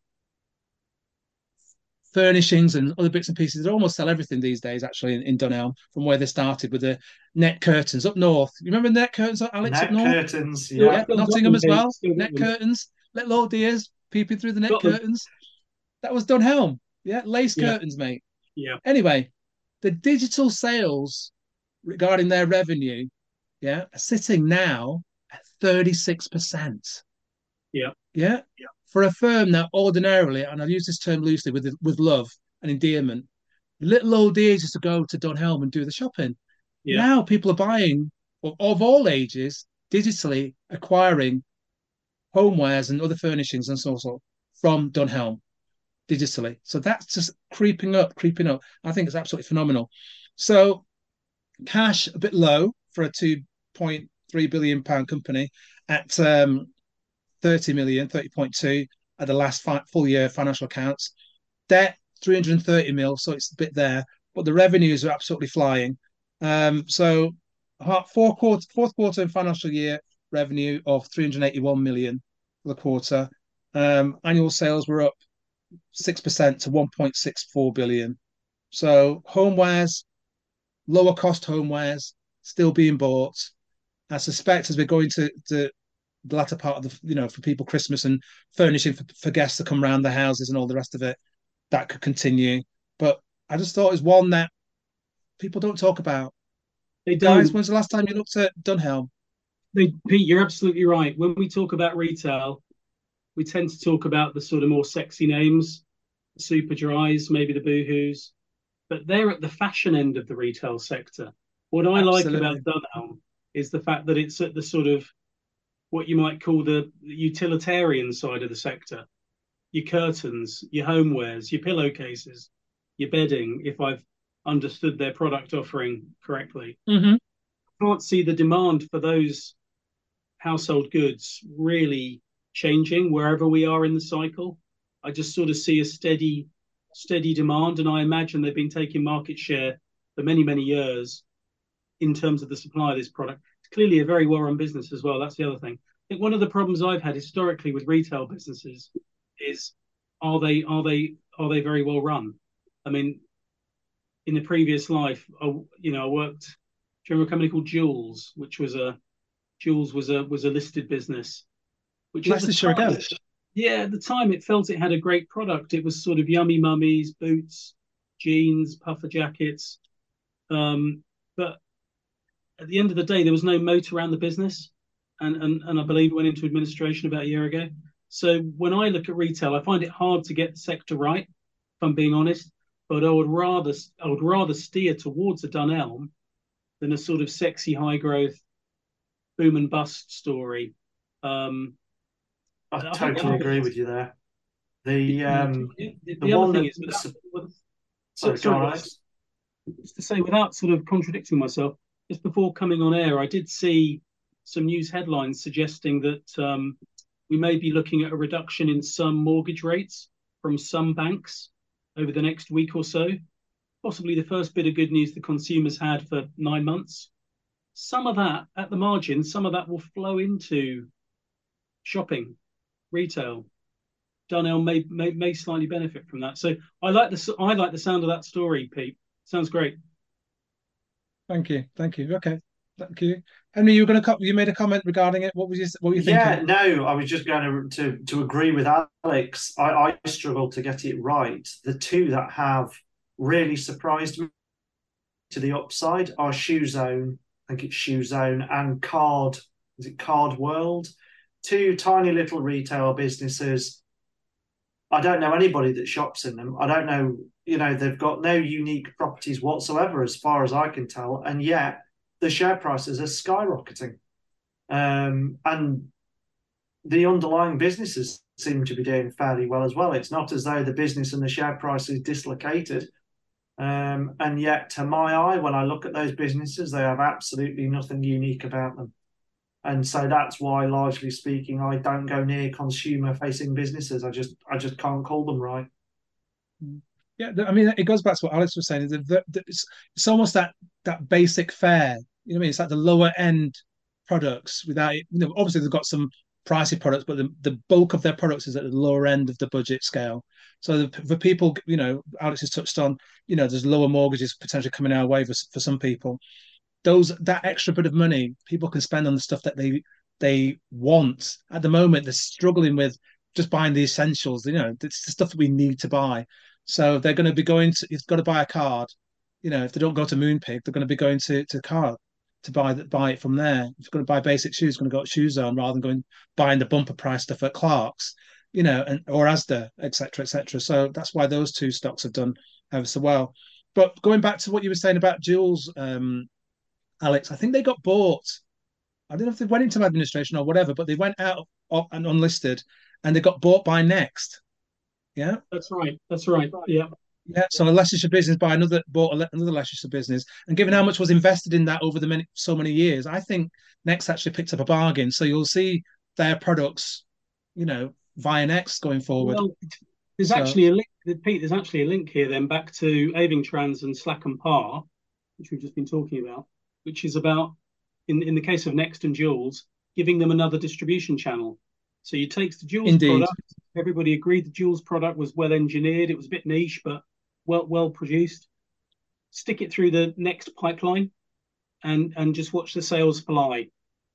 Speaker 2: furnishings and other bits and pieces, they almost sell everything these days, actually, in, in Dunelm, from where they started with the net curtains up north. You remember net curtains, Alex,
Speaker 4: net
Speaker 2: up north?
Speaker 4: Net curtains, yeah.
Speaker 2: yeah Nottingham as well, net curtains, little old dears peeping through the net curtains. That was Dunhelm, yeah, lace
Speaker 3: yeah.
Speaker 2: curtains, mate.
Speaker 3: Yeah.
Speaker 2: Anyway, the digital sales regarding their revenue, yeah, are sitting now at thirty-six percent.
Speaker 3: Yeah.
Speaker 2: Yeah.
Speaker 3: Yeah.
Speaker 2: For a firm that ordinarily, and I use this term loosely with with love and endearment, little old dears used to go to Dunhelm and do the shopping. Yeah. Now people are buying, of, of all ages, digitally acquiring homewares and other furnishings and so on from Dunhelm digitally. So that's just creeping up, creeping up. I think it's absolutely phenomenal. So cash a bit low for a two point three billion pound company at um, thirty million, thirty point two at the last fi- full year financial accounts. Debt three hundred thirty mil, so it's a bit there, but the revenues are absolutely flying. Um, so four quarter, fourth quarter in financial year revenue of three hundred eighty-one million for the quarter. Um, annual sales were up six percent to one point six four billion. So homewares, lower cost homewares still being bought. I suspect as we're going to, to the latter part of the, you know, for people, Christmas and furnishing for, for guests to come around the houses and all the rest of it, that could continue. But I just thought it was one that people don't talk about.
Speaker 3: They don't.
Speaker 2: Guys, when's the last time you looked at Dunhelm?
Speaker 3: They, Pete, you're absolutely right. When we talk about retail, we tend to talk about the sort of more sexy names, the Superdrys, maybe the Boohoo's, but they're at the fashion end of the retail sector. What I
Speaker 2: Absolutely.
Speaker 3: like about Dunhelm is the fact that it's at the sort of what you might call the utilitarian side of the sector. Your curtains, your homewares, your pillowcases, your bedding, if I've understood their product offering correctly.
Speaker 2: Mm-hmm.
Speaker 3: I can't see the demand for those household goods really changing wherever we are in the cycle. I just sort of see a steady, steady demand, and I imagine they've been taking market share for many, many years in terms of the supply of this product. It's clearly a very well-run business as well. That's the other thing. I think one of the problems I've had historically with retail businesses is are they are they are they very well run? I mean, in the previous life, I, you know, I worked. Do you remember a company called Jules, which was a Jules was a was a listed business. Which
Speaker 2: Leicestershire again.
Speaker 3: Yeah, at the time it felt it had a great product. It was sort of yummy mummies, boots, jeans, puffer jackets. Um, but at the end of the day, there was no moat around the business. and, and, and I believe it went into administration about a year ago. So when I look at retail, I find it hard to get the sector right, if I'm being honest. But I would rather I would rather steer towards a Dunelm than a sort of sexy high growth boom and bust story. Um,
Speaker 4: I, I totally agree with you there. The um,
Speaker 3: the, the, the, the other thing is, without, with, so, sorry, guys, just to say, without sort of contradicting myself, just before coming on air, I did see some news headlines suggesting that um, we may be looking at a reduction in some mortgage rates from some banks over the next week or so. Possibly the first bit of good news the consumers had for nine months. Some of that, at the margin, some of that will flow into shopping, retail. Dunelm may, may may slightly benefit from that. So I like the I like the sound of that story, Pete. Sounds great.
Speaker 2: Thank you, thank you. Okay, thank you. Henry, you were going to you made a comment regarding it. What was you what were you thinking?
Speaker 4: Yeah, no, I was just going to to, to agree with Alex. I, I struggled to get it right. The two that have really surprised me to the upside are Shoe Zone. I think it's Shoe Zone and Card. Is it Card World? Two tiny little retail businesses. I don't know anybody that shops in them. I don't know, you know, they've got no unique properties whatsoever as far as I can tell. And yet the share prices are skyrocketing. Um, and the underlying businesses seem to be doing fairly well as well. It's not as though the business and the share price is dislocated. Um, and yet, to my eye, when I look at those businesses, they have absolutely nothing unique about them. And so that's why, largely speaking, I don't go near consumer-facing businesses. I just, I just can't call them right.
Speaker 2: Yeah, I mean, it goes back to what Alex was saying. It's, it's almost that that basic fare. You know what I mean? It's like the lower end products. Without, you know, obviously they've got some pricey products, but the, the bulk of their products is at the lower end of the budget scale. So the, for people, you know, Alex has touched on, you know, there's lower mortgages potentially coming our way for, for some people. Those that extra bit of money people can spend on the stuff that they they want. At the moment, they're struggling with just buying the essentials. You know, it's the stuff that we need to buy. So they're going to be going to. You've got to buy a card. You know, if they don't go to Moonpig, they're going to be going to to card to buy buy it from there. If you're going to buy basic shoes, you're going to go to Shoe Zone rather than going buying the bumper price stuff at Clark's. You know, and or Asda, et cetera, et cetera. So that's why those two stocks have done ever so well. But going back to what you were saying about Joules. Um, Alex, I think they got bought. I don't know if they went into administration or whatever, but they went out of, and unlisted, and they got bought by Next. Yeah,
Speaker 3: that's right. That's right. Yeah,
Speaker 2: yeah. So a Leicestershire business by another bought another Leicestershire business, and given how much was invested in that over the many, so many years, I think Next actually picked up a bargain. So you'll see their products, you know, via Next going forward. Well,
Speaker 3: there's so, actually a link, Pete. There's actually a link here then back to Avingtrans and Slack and Par, which we've just been talking about. Which is about, in, in the case of Next and Joules, giving them another distribution channel. So you take the Joules
Speaker 2: Indeed.
Speaker 3: product, everybody agreed the Joules product was well engineered, it was a bit niche, but well well produced. Stick it through the Next pipeline and, and just watch the sales fly.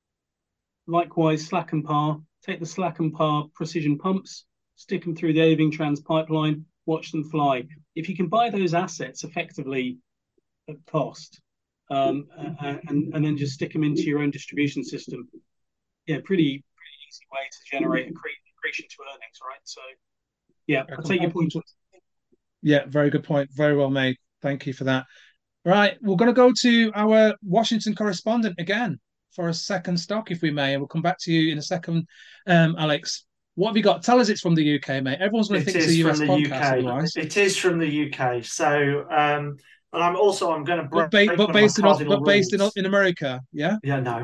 Speaker 3: Likewise, Slack and Par, take the Slack and Par precision pumps, stick them through the Avingtrans pipeline, watch them fly. If you can buy those assets effectively at cost, Um, and and then just stick them into your own distribution system. Yeah, pretty pretty easy way to generate accretion to earnings, right? So, yeah, I'll take your point.
Speaker 2: Yeah, very good point. Very well made. Thank you for that. All right, we're going to go to our Washington correspondent again for a second stock, if we may, and we'll come back to you in a second. Um, Alex, what have you got? Tell us it's from the U K, mate. Everyone's going to think it's a U S podcast, otherwise.
Speaker 4: It is from the U K. So. Um... And I'm also I'm going to break.
Speaker 2: But, ba- but based in but based in, in America, yeah.
Speaker 4: Yeah, no.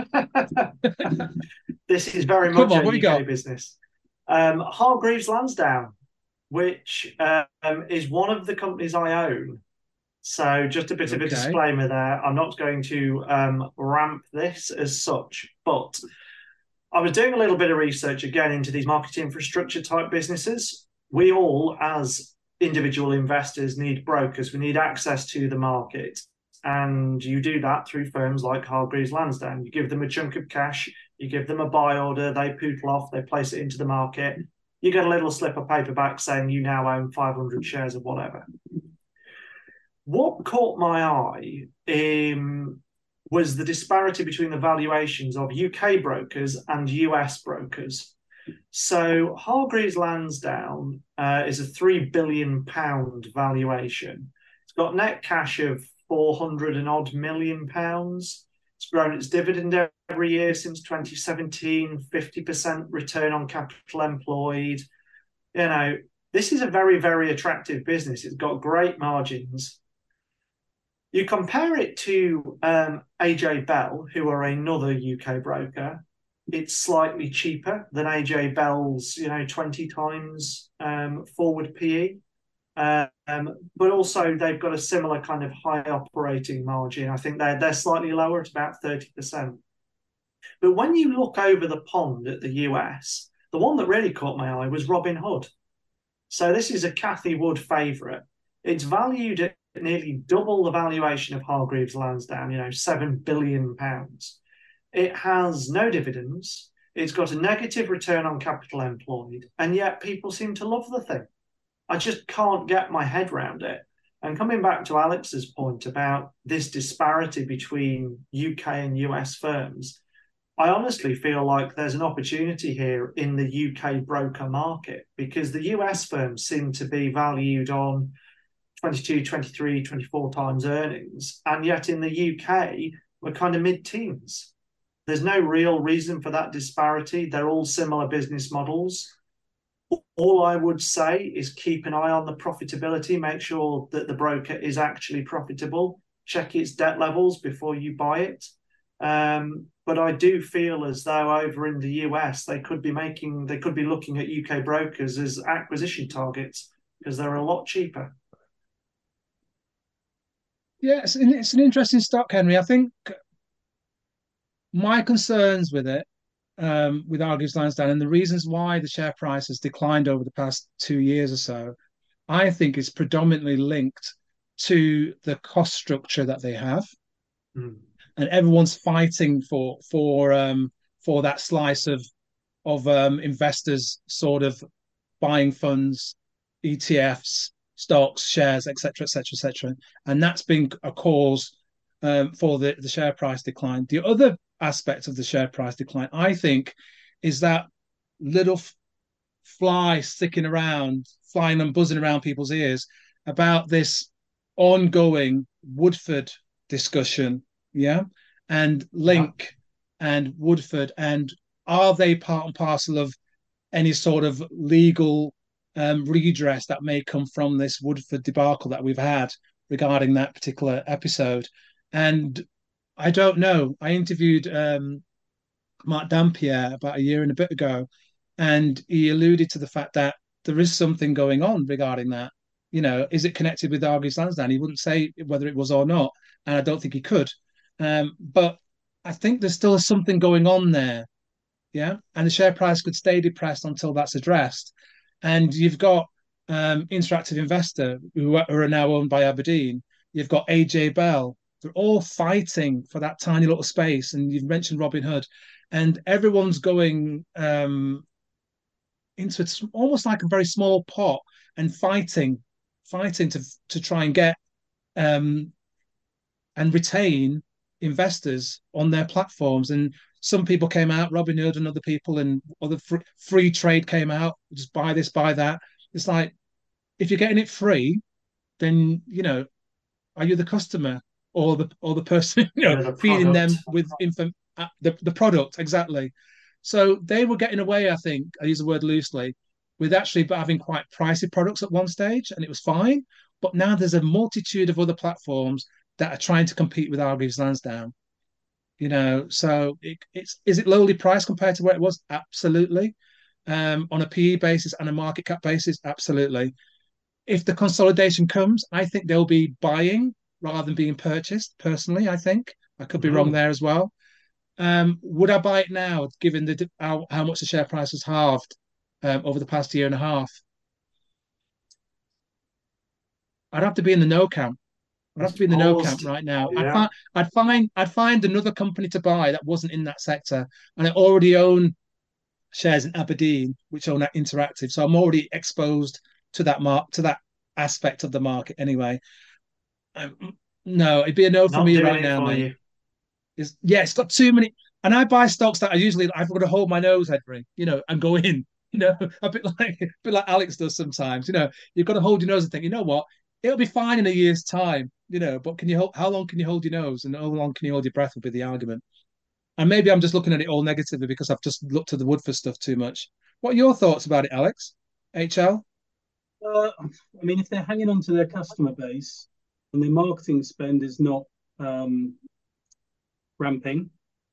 Speaker 4: This is very much on, a U K business. Um, Hargreaves Lansdown, which um, is one of the companies I own. So just a bit okay. of a disclaimer there. I'm not going to um, ramp this as such, but I was doing a little bit of research again into these market infrastructure type businesses. We all, as individual investors, need brokers. We need access to the market, and you do that through firms like Hargreaves Lansdown. You give them a chunk of cash, you give them a buy order, they poodle off, they place it into the market. You get a little slip of paper back saying you now own five hundred shares of whatever. What caught my eye um, was the disparity between the valuations of U K brokers and U S brokers. So Hargreaves Lansdown uh, is a three billion pound valuation. It's got net cash of four hundred and odd million pounds. It's grown its dividend every year since twenty seventeen, fifty percent return on capital employed. You know, this is a very, very attractive business. It's got great margins. You compare it to um, A J Bell, who are another U K broker. It's slightly cheaper than A J Bell's, you know, twenty times um, forward P E. Um, but also they've got a similar kind of high operating margin. I think they're, they're slightly lower at about thirty percent. But when you look over the pond at the U S, the one that really caught my eye was Robinhood. So this is a Cathie Wood favourite. It's valued at nearly double the valuation of Hargreaves Lansdown, you know, seven billion pounds. It has no dividends. It's got a negative return on capital employed, and yet people seem to love the thing. I just can't get my head around it. And coming back to Alex's point about this disparity between U K and U S firms, I honestly feel like there's an opportunity here in the U K broker market, because the U S firms seem to be valued on twenty-two, twenty-three, twenty-four times earnings. And yet in the U K, we're kind of mid-teens. There's no real reason for that disparity. They're all similar business models. All I would say is keep an eye on the profitability. Make sure that the broker is actually profitable. Check its debt levels before you buy it. Um, but I do feel as though over in the U S, they could be making, they could be looking at U K brokers as acquisition targets because they're a lot cheaper.
Speaker 2: Yeah, it's an, it's an interesting stock, Henry. I think my concerns with it, um, with Hargreaves Lansdown, and the reasons why the share price has declined over the past two years or so, I think is predominantly linked to the cost structure that they have. Mm. And everyone's fighting for for um, for that slice of of um, investors sort of buying funds, E T Fs, stocks, shares, et cetera, et cetera, et cetera. And that's been a cause um, for the, the share price decline. The other aspect of the share price decline, I think, is that little f- fly sticking around, flying and buzzing around people's ears about this ongoing Woodford discussion, yeah, and Link yeah. and Woodford, and are they part and parcel of any sort of legal um, redress that may come from this Woodford debacle that we've had regarding that particular episode? And I don't know. I interviewed um, Mark Dampier about a year and a bit ago, and he alluded to the fact that there is something going on regarding that. You know, is it connected with Hargreaves Lansdown? He wouldn't say whether it was or not, and I don't think he could. Um, but I think there's still something going on there, yeah? And the share price could stay depressed until that's addressed. And you've got um, Interactive Investor, who are, who are now owned by Aberdeen. You've got A J Bell. They're all fighting for that tiny little space. And you've mentioned Robinhood. And everyone's going um, into it almost like a very small pot and fighting, fighting to, to try and get um, and retain investors on their platforms. And some people came out, Robinhood and other people, and other free, free trade came out, just buy this, buy that. It's like, if you're getting it free, then, you know, are you the customer or the or the person, you know, the feeding them with info, uh, the, the product, exactly. So they were getting away, I think, I use the word loosely, with actually having quite pricey products at one stage, and it was fine. But now there's a multitude of other platforms that are trying to compete with Hargreaves Lansdown. You know, so it, it's is it lowly priced compared to where it was? Absolutely. Um, on a P E basis and a market cap basis, absolutely. If the consolidation comes, I think they'll be buying rather than being purchased. Personally, I think I could be mm-hmm. wrong there as well. Um, would I buy it now, given the how, how much the share price has halved um, over the past year and a half? I'd have to be in the no camp. I'd have to be in the no camp right now. Yeah. I'd, find, I'd find I'd find another company to buy that wasn't in that sector, and I already own shares in Aberdeen, which own that Interactive, so I'm already exposed to that mark to that aspect of the market anyway. Um, no, it'd be a no for
Speaker 4: Not
Speaker 2: me right now,
Speaker 4: mate.
Speaker 2: you. It's, yeah, it's got too many. And I buy stocks that I usually I've got to hold my nose, Henry, you know, and go in. You know, a bit like a bit like Alex does sometimes. You know, you've got to hold your nose and think, you know what, it'll be fine in a year's time. You know, but can you hold? How long can you hold your nose, and how long can you hold your breath? Will be the argument. And maybe I'm just looking at it all negatively because I've just looked at the Woodford stuff too much. What are your thoughts about it, Alex? H L?
Speaker 3: Uh, I mean, if they're hanging on to their customer base and their marketing spend is not um, ramping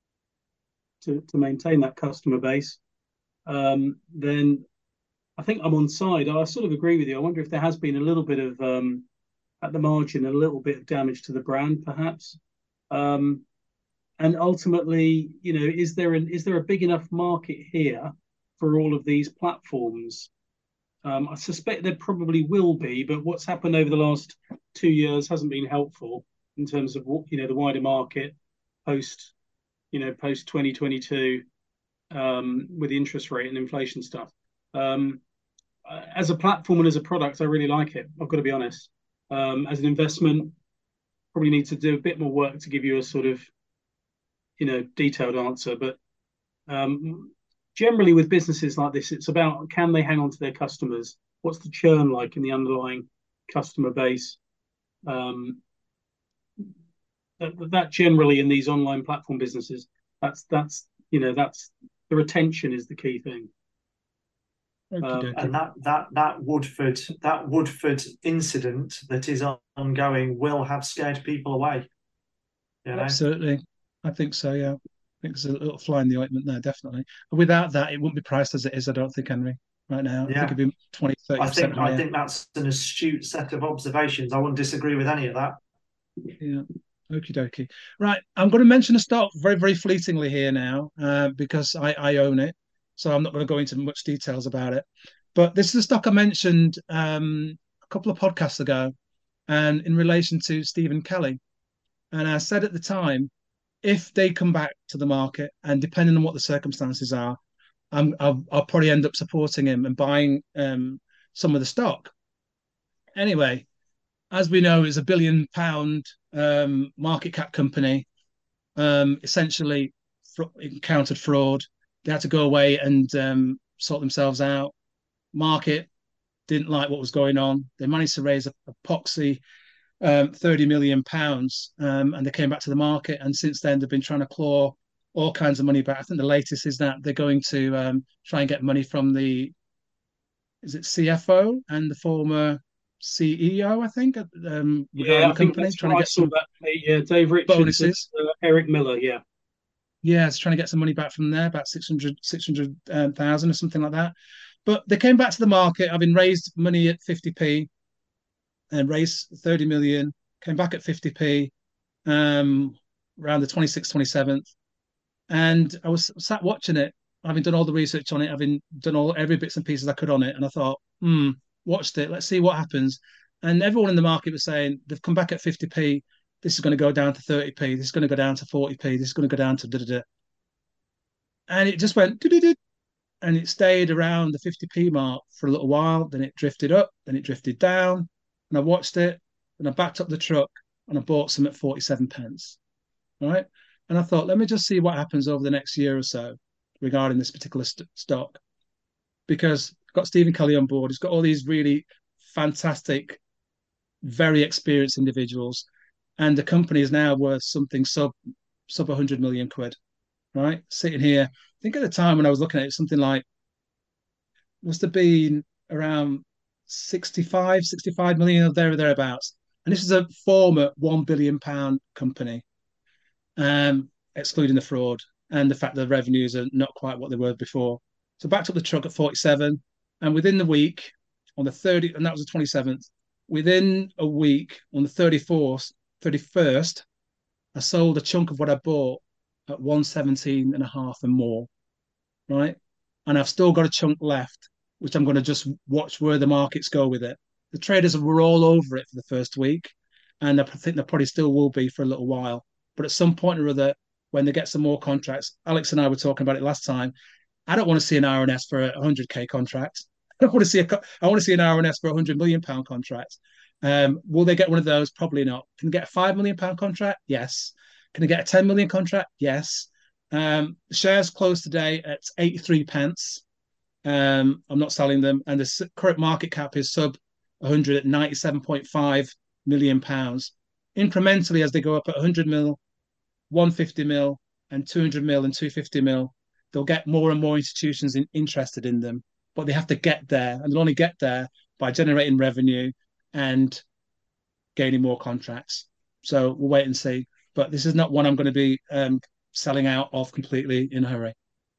Speaker 3: to, to maintain that customer base, um, then I think I'm on side. I sort of agree with you. I wonder if there has been a little bit of, um, at the margin, a little bit of damage to the brand, perhaps. Um, and ultimately, you know, is there an is there a big enough market here for all of these platforms? Um, I suspect there probably will be, but what's happened over the last two years hasn't been helpful in terms of what, you know, the wider market post, you know, post twenty twenty-two um, with the interest rate and inflation stuff. Um, as a platform and as a product, I really like it. I've got to be honest. Um, as an investment, probably need to do a bit more work to give you a sort of, you know, detailed answer. But um, generally with businesses like this, it's about, can they hang on to their customers? What's the churn like in the underlying customer base? Um, that, that generally in these online platform businesses, that's, that's, you know, that's the retention is the key thing.
Speaker 4: Um, and that that that Woodford that Woodford incident that is ongoing will have scared people away.
Speaker 2: You know? Absolutely, I think so. Yeah, I think there's a little fly in the ointment there, definitely. Without that, it wouldn't be priced as it is. I don't think, Henry, right now.
Speaker 4: Yeah.
Speaker 2: I think it'd be twenty, thirty percent
Speaker 4: I think
Speaker 2: higher.
Speaker 4: I think that's an astute set of observations. I wouldn't disagree with any of that.
Speaker 2: Yeah. Okie dokie. Right, I'm going to mention a stock very, very fleetingly here now uh, because I, I own it. So I'm not going to go into much details about it. But this is a stock I mentioned um, a couple of podcasts ago, and in relation to Stephen Kelly. And I said at the time, if they come back to the market, and depending on what the circumstances are, I'm, I'll, I'll probably end up supporting him and buying um, some of the stock. Anyway, as we know, it's a billion pound um, market cap company. Um, essentially, fr- encountered fraud. They had to go away and um, sort themselves out. Market didn't like what was going on. They managed to raise a, a poxy um, thirty million pounds, um, and they came back to the market. And since then, they've been trying to claw all kinds of money back. I think the latest is that they're going to um, try and get money from the, is it C F O and the former C E O, I think, um,
Speaker 3: yeah,
Speaker 2: the company, trying to get some
Speaker 3: that, yeah, Dave Richards,
Speaker 2: bonuses.
Speaker 3: And, uh, Eric Miller, yeah.
Speaker 2: Yeah, it's trying to get some money back from there, about six hundred thousand um, or something like that. But they came back to the market, having raised money at fifty p and raised thirty million, came back at fifty p um, around the twenty-sixth, twenty-seventh. And I was sat watching it, having done all the research on it, having done all every bits and pieces I could on it. And I thought, hmm, watched it, let's see what happens. And everyone in the market was saying, they've come back at fifty p. This is going to go down to thirty p. This is going to go down to forty p. This is going to go down to da-da-da. And it just went, da-da-da, and it stayed around the fifty p mark for a little while. Then it drifted up, then it drifted down. And I watched it, and I backed up the truck, and I bought some at forty-seven pence. All right. And I thought, let me just see what happens over the next year or so regarding this particular st- stock. Because I've got Stephen Kelly on board. He's got all these really fantastic, very experienced individuals. And the company is now worth something sub sub one hundred million quid, right? Sitting here, I think at the time when I was looking at it, something like, must have been around sixty-five, sixty-five million or there or thereabouts. And this is a former one billion pound company, um, excluding the fraud and the fact that the revenues are not quite what they were before. So backed up the truck at forty-seven. And within the week, on the thirtieth, and that was the twenty-seventh, within a week, on the thirty-fourth, thirty-first, I sold a chunk of what I bought at one seventeen and a half and more, right? And I've still got a chunk left, which I'm going to just watch where the markets go with it. The traders were all over it for the first week, and I think they probably still will be for a little while. But at some point or other, when they get some more contracts, Alex and I were talking about it last time, I don't want to see an R N S for a one hundred K contract. I want to see a, I want to see an R N S for a one hundred million pound contract. Um, will they get one of those? Probably not. Can they get a five million pound contract? Yes. Can I get a ten million contract? Yes. Um, shares closed today at eighty-three pence. Um, I'm not selling them, and the current market cap is sub one hundred at ninety-seven point five million pounds. Incrementally, as they go up at one hundred mil, one hundred fifty mil, and two hundred mil and two hundred fifty mil, they'll get more and more institutions in, interested in them. But they have to get there, and they'll only get there by generating revenue and gaining more contracts. So we'll wait and see. But this is not one I'm going to be um, selling out of completely in a hurry.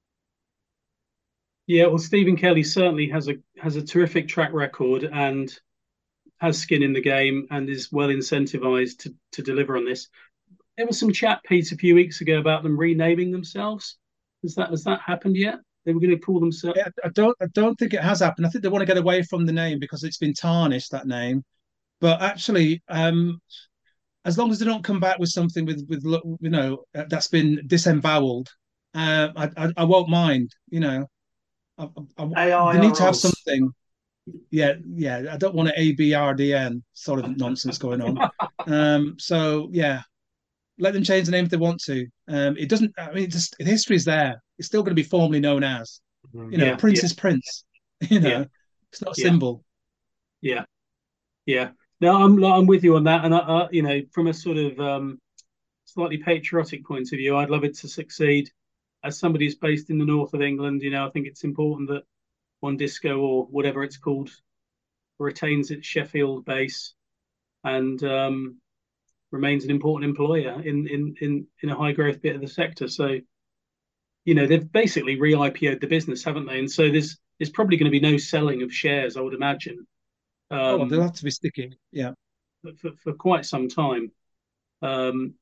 Speaker 3: Yeah, well, Stephen Kelly certainly has a has a terrific track record and has skin in the game and is well incentivized to to deliver on this. There was some chat, Pete, a few weeks ago about them renaming themselves. Has that has that happened yet? They were going to call themselves.
Speaker 2: Yeah, I don't I don't think it has happened. I think they want to get away from the name because it's been tarnished, that name. But actually, um, as long as they don't come back with something with with you know that's been disemboweled, uh, I, I I won't mind. You know, I, I, they need to have something. Yeah, yeah. I don't want an A B R D N sort of nonsense going on. Um, so yeah, let them change the name if they want to. Um, it doesn't. I mean, just history is there. It's still going to be formally known as. You know, yeah, Prince yeah. is Prince. You know, yeah. It's not a
Speaker 3: yeah.
Speaker 2: symbol.
Speaker 3: Yeah, yeah. No, I'm I'm with you on that, and I, I, you know, from a sort of um, slightly patriotic point of view, I'd love it to succeed. As somebody who's based in the north of England, you know, I think it's important that One Disco, or whatever it's called, retains its Sheffield base and um, remains an important employer in in in in a high growth bit of the sector. So, you know, they've basically re-I P O'd the business, haven't they? And so there's there's probably going to be no selling of shares, I would imagine.
Speaker 2: Um, oh, they'll have to be sticking, yeah,
Speaker 3: for, for quite some time. Um,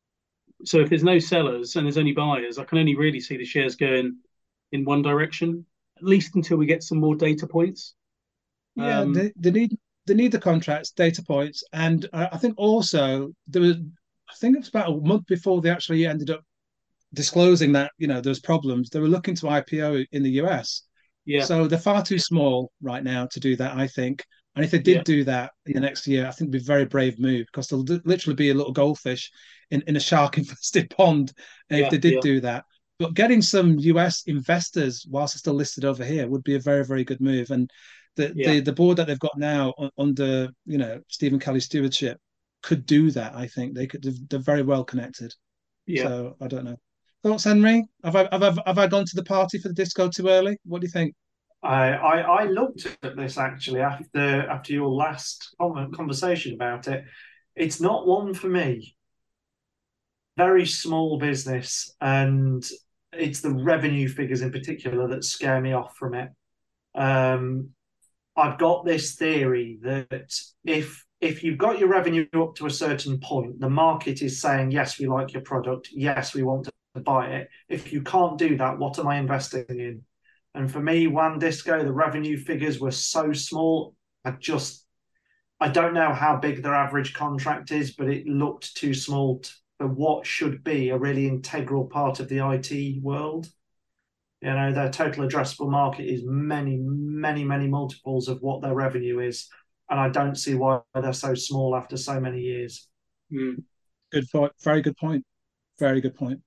Speaker 3: so if there's no sellers and there's only buyers, I can only really see the shares going in one direction, at least until we get some more data points.
Speaker 2: Yeah,
Speaker 3: um,
Speaker 2: they, they need they need the contracts, data points, and uh, I think also there was, I think it was about a month before they actually ended up disclosing that, you know, there's problems. They were looking to I P O in the U S.
Speaker 3: Yeah.
Speaker 2: So they're far too small right now to do that, I think. And if they did yeah. do that in the next year, I think it'd be a very brave move, because they'll literally be a little goldfish in, in a shark-infested pond if yeah, they did yeah. do that. But getting some U S investors whilst they're still listed over here would be a very, very good move. And the yeah. the, the board that they've got now under, you know, Stephen Kelly's stewardship could do that. I think they could. They're very well connected.
Speaker 3: Yeah.
Speaker 2: So I don't know. Thoughts, Henry? Have I have I, have I gone to the party for the disco too early? What do you think?
Speaker 4: I, I I looked at this actually after after your last conversation about it. It's not one for me. Very small business, and it's the revenue figures in particular that scare me off from it. Um, I've got this theory that if if you've got your revenue up to a certain point, the market is saying, yes, we like your product, yes, we want to buy it. If you can't do that, what am I investing in? And for me, One Disco, the revenue figures were so small. I just, I don't know how big their average contract is, but it looked too small to, for what should be a really integral part of the I T world. You know, their total addressable market is many, many, many multiples of what their revenue is. And I don't see why they're so small after so many years.
Speaker 2: Mm. Good point. Very good point. Very good point.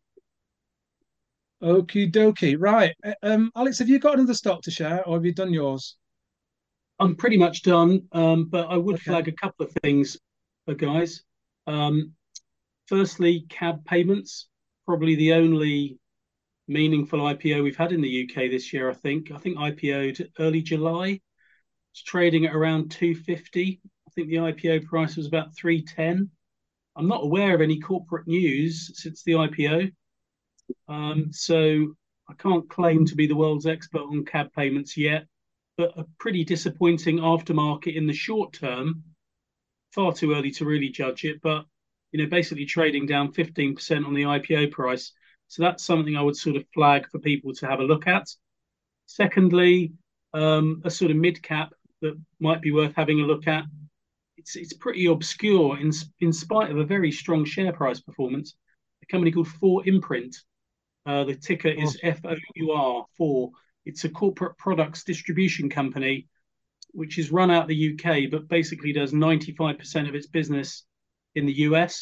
Speaker 2: Okie dokie. Right. Um, Alex, have you got another stock to share, or have you done yours?
Speaker 3: I'm pretty much done, um, but I would okay. flag a couple of things, uh, guys. Um, firstly, C A B Payments, probably the only meaningful I P O we've had in the U K this year, I think. I think I P O'd early July. It's trading at around two fifty. I think the I P O price was about three ten. I'm not aware of any corporate news since the I P O. Um, so I can't claim to be the world's expert on C A B payments yet, but a pretty disappointing aftermarket in the short term. Far too early to really judge it, but you know, basically trading down fifteen percent on the I P O price. So that's something I would sort of flag for people to have a look at. Secondly, um, a sort of mid-cap that might be worth having a look at. It's it's pretty obscure in in spite of a very strong share price performance. A company called four Imprint. Uh, the ticker is F O U R, four. It's a corporate products distribution company, which is run out of the U K, but basically does ninety-five percent of its business in the U S.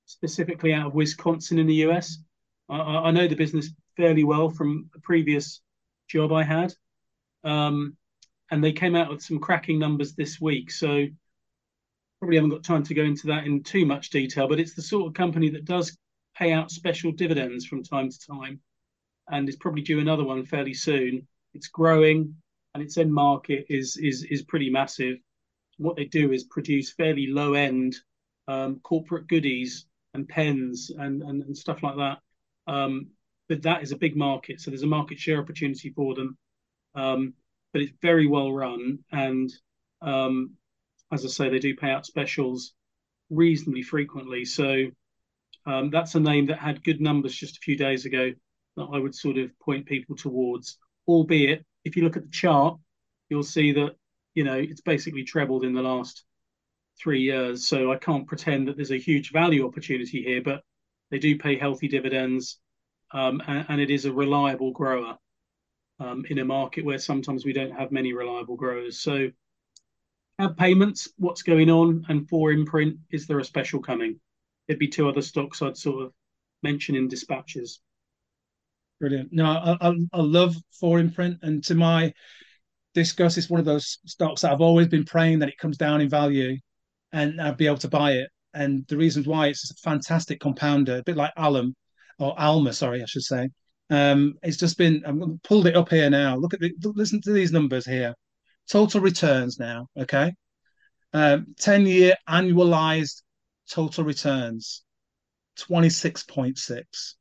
Speaker 3: specifically out of Wisconsin in the U S. I, I know the business fairly well from a previous job I had. Um, and they came out with some cracking numbers this week. So probably haven't got time to go into that in too much detail, but it's the sort of company that does pay out special dividends from time to time, and is probably due another one fairly soon. It's growing, and its end market is is is pretty massive. What they do is produce fairly low end um, corporate goodies and pens and, and and stuff like that. Um, but that is a big market, so there's a market share opportunity for them. Um, but it's very well run, and um, as I say, they do pay out specials reasonably frequently. So um, that's a name that had good numbers just a few days ago that I would sort of point people towards. Albeit, if you look at the chart, you'll see that, you know, it's basically trebled in the last three years. So I can't pretend that there's a huge value opportunity here, but they do pay healthy dividends, um, and, and it is a reliable grower um, in a market where sometimes we don't have many reliable growers. So Have Payments, what's going on, and four Imprint, is there a special coming? There'd be two other stocks I'd sort of mention in dispatches.
Speaker 2: Brilliant. No, I, I, I love four Imprint, and to my disgust, it's one of those stocks that I've always been praying that it comes down in value and I'd be able to buy it. And the reasons why, it's a fantastic compounder, a bit like Alum or Alma, sorry, I should say. Um, it's just been, I've pulled it up here now. Look at the, listen to these numbers here. Total returns now, okay? Um, ten-year annualized total returns, twenty-six point six.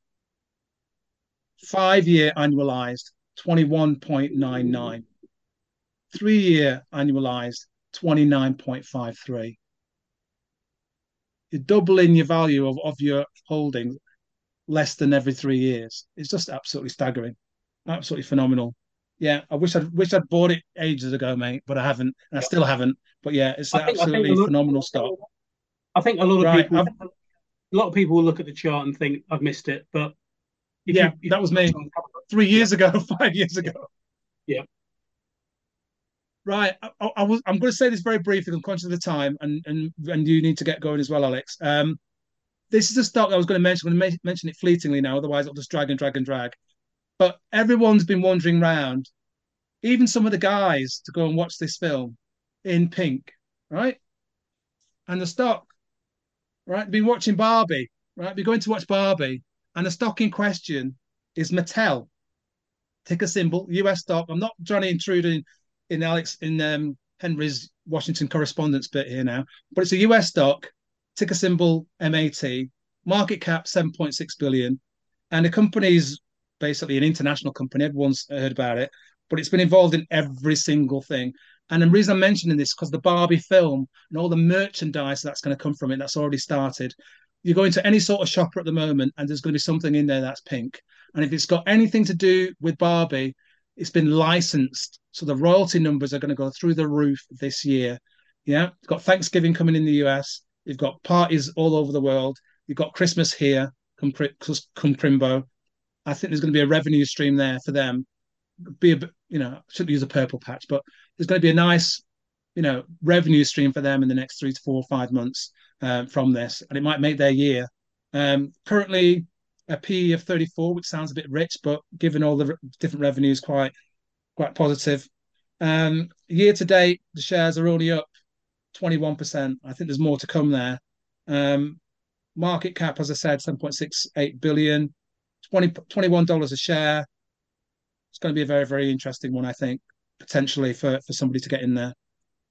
Speaker 2: Five-year annualized, twenty-one point nine nine. Three-year annualized, twenty-nine point five three. You're doubling your value of, of your holdings less than every three years. It's just absolutely staggering. Absolutely phenomenal. Yeah, I wish I'd wish I'd bought it ages ago, mate, but I haven't, and I still haven't. But yeah, it's I think, absolutely lot, phenomenal stock.
Speaker 3: I think a lot of right, people, I've, a lot of people will look at the chart and think I've missed it, but
Speaker 2: yeah, you, that was me three years yeah. ago, five years ago.
Speaker 3: Yeah.
Speaker 2: Right, I, I was. I'm going to say this very briefly. I'm conscious of the time, and and and you need to get going as well, Alex. Um, this is a stock that I was going to mention. I'm going to mention it fleetingly now, otherwise I'll just drag and drag and drag. But everyone's been wandering around, even some of the guys, to go and watch this film in Pink, right? And the stock, right? Been watching Barbie, right? Been going to watch Barbie, and the stock in question is Mattel. Ticker symbol, U S stock. I'm not trying to intrude in, in Alex in um, Henry's Washington correspondence bit here now, but it's a U S stock. Ticker symbol M A T. Market cap seven point six billion, and the company's basically an international company. Everyone's heard about it, but it's been involved in every single thing. And the reason I'm mentioning this is because the Barbie film and all the merchandise that's going to come from it, that's already started. You go into any sort of shopper at the moment and there's going to be something in there that's pink. And if it's got anything to do with Barbie, it's been licensed. So the royalty numbers are going to go through the roof this year. Yeah, you've got Thanksgiving coming in the U S. You've got parties all over the world. You've got Christmas here, come, come Crimbo. I think there's going to be a revenue stream there for them. Be a bit, you know, I shouldn't use a purple patch, but there's going to be a nice, you know, revenue stream for them in the next three to four or five months um, from this, and it might make their year. Um, currently, a P E of thirty-four, which sounds a bit rich, but given all the re- different revenues, quite quite positive. Um, year to date, the shares are only up twenty-one percent. I think there's more to come there. Um, market cap, as I said, seven point six eight billion. twenty, twenty-one dollars a share. It's going to be a very, very interesting one, I think, potentially for, for somebody to get in there.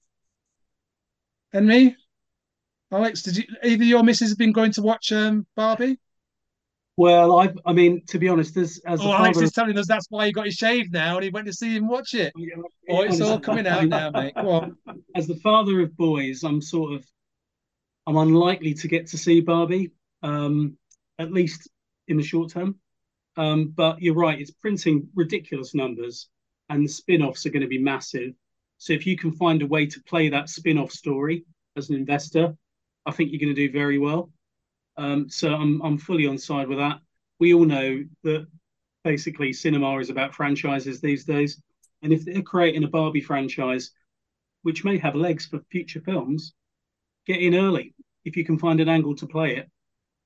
Speaker 2: And me, Alex, did you either your missus have been going to watch um, Barbie?
Speaker 3: Well, I I mean, to be honest, there's as
Speaker 2: oh, Alex is telling us that's why he got his shave now and he went to see him watch it. Oh, it's all coming out now, mate. Go on.
Speaker 3: As the father of boys, I'm sort of I'm unlikely to get to see Barbie, um, at least in the short term. Um, but you're right, it's printing ridiculous numbers and the spin-offs are going to be massive. So if you can find a way to play that spin-off story as an investor, I think you're going to do very well. Um, so I'm I'm fully on side with that. We all know that basically cinema is about franchises these days. And if they're creating a Barbie franchise, which may have legs for future films, get in early if you can find an angle to play it.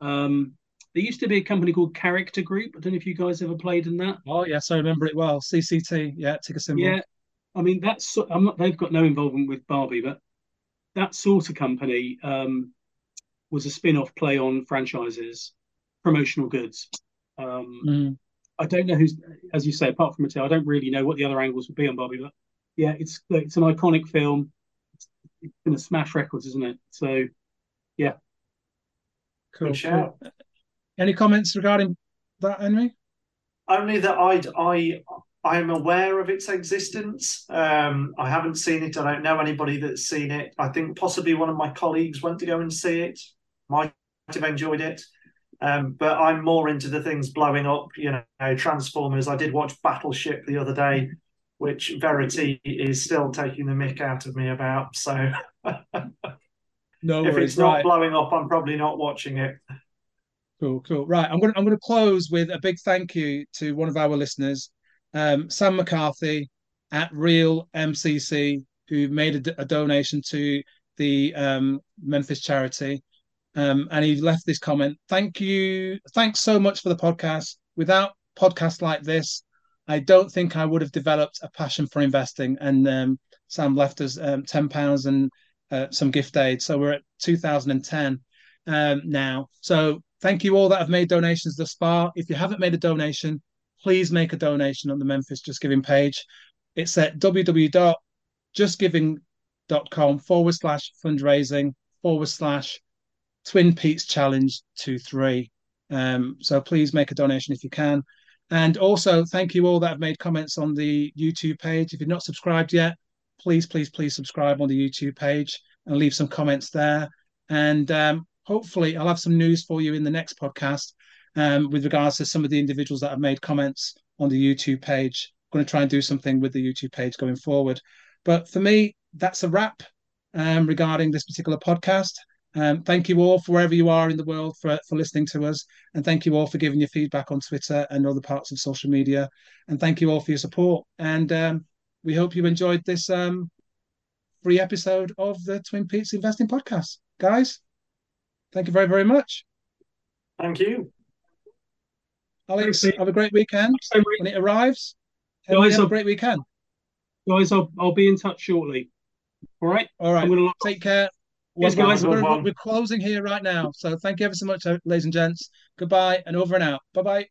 Speaker 3: Um, there used to be a company called Character Group. I don't know if you guys ever played in that.
Speaker 2: Oh yes, I remember it well. C C T, yeah, ticker symbol.
Speaker 3: Yeah, I mean that's. I'm not. They've got no involvement with Barbie, but that sort of company um, was a spin-off play on franchises, promotional goods. Um,
Speaker 2: mm.
Speaker 3: I don't know who's, as you say, apart from Mattel, I don't really know what the other angles would be on Barbie, but yeah, it's it's an iconic film. It's, it's going to smash records, isn't it? So, yeah.
Speaker 2: Cool. cool. Any comments regarding that, Henry?
Speaker 4: Only that I I I'm aware of its existence. Um, I haven't seen it. I don't know anybody that's seen it. I think possibly one of my colleagues went to go and see it. Might have enjoyed it. Um, but I'm more into the things blowing up, you know, Transformers. I did watch Battleship the other day, which Verity is still taking the mick out of me about. So
Speaker 2: no
Speaker 4: if
Speaker 2: worries,
Speaker 4: it's not
Speaker 2: right.
Speaker 4: blowing up, I'm probably not watching it.
Speaker 2: Cool, cool. Right, I'm going to, I'm going to close with a big thank you to one of our listeners, um, Sam McCarthy at Real M C C, who made a, a donation to the um, Memphis charity. Um, and he left this comment. Thank you. Thanks so much for the podcast. Without podcasts like this, I don't think I would have developed a passion for investing. And um, Sam left us um, ten pounds and uh, some gift aid. So we're at two thousand ten um, now. So thank you all that have made donations thus far. If you haven't made a donation, please make a donation on the Memphis Just Giving page. It's at www.justgiving.com forward slash fundraising forward slash Twin Peaks Challenge two three. Um, so please make a donation if you can. And also thank you all that have made comments on the YouTube page. If you've not subscribed yet, please, please, please subscribe on the YouTube page and leave some comments there. And um, hopefully I'll have some news for you in the next podcast um, with regards to some of the individuals that have made comments on the YouTube page. I'm going to try and do something with the YouTube page going forward. But for me, that's a wrap um, regarding this particular podcast. Um, thank you all for wherever you are in the world for, for listening to us. And thank you all for giving your feedback on Twitter and other parts of social media. And thank you all for your support. And um, we hope you enjoyed this um, free episode of the Twin Peaks Investing Podcast. Guys, thank you very, very much.
Speaker 4: Thank you.
Speaker 2: Alex, have a great weekend when it arrives.
Speaker 3: Guys,
Speaker 2: have a great weekend.
Speaker 3: Guys, I'll, I'll be in touch shortly. All right?
Speaker 2: All right.
Speaker 3: Gonna...
Speaker 2: Take care.
Speaker 3: Yes, guys,
Speaker 2: we're, gonna, we're closing here right now. So thank you ever so much, ladies and gents. Goodbye and over and out. Bye-bye.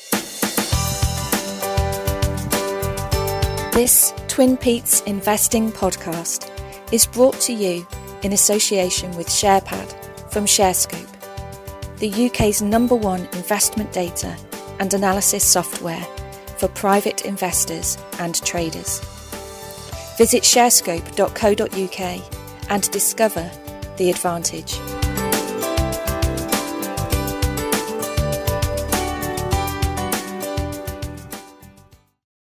Speaker 1: This Twin Peaks Investing Podcast is brought to you in association with SharePad from ShareScope, the U K's number one investment data and analysis software for private investors and traders. Visit sharescope dot co dot uk and discover the advantage.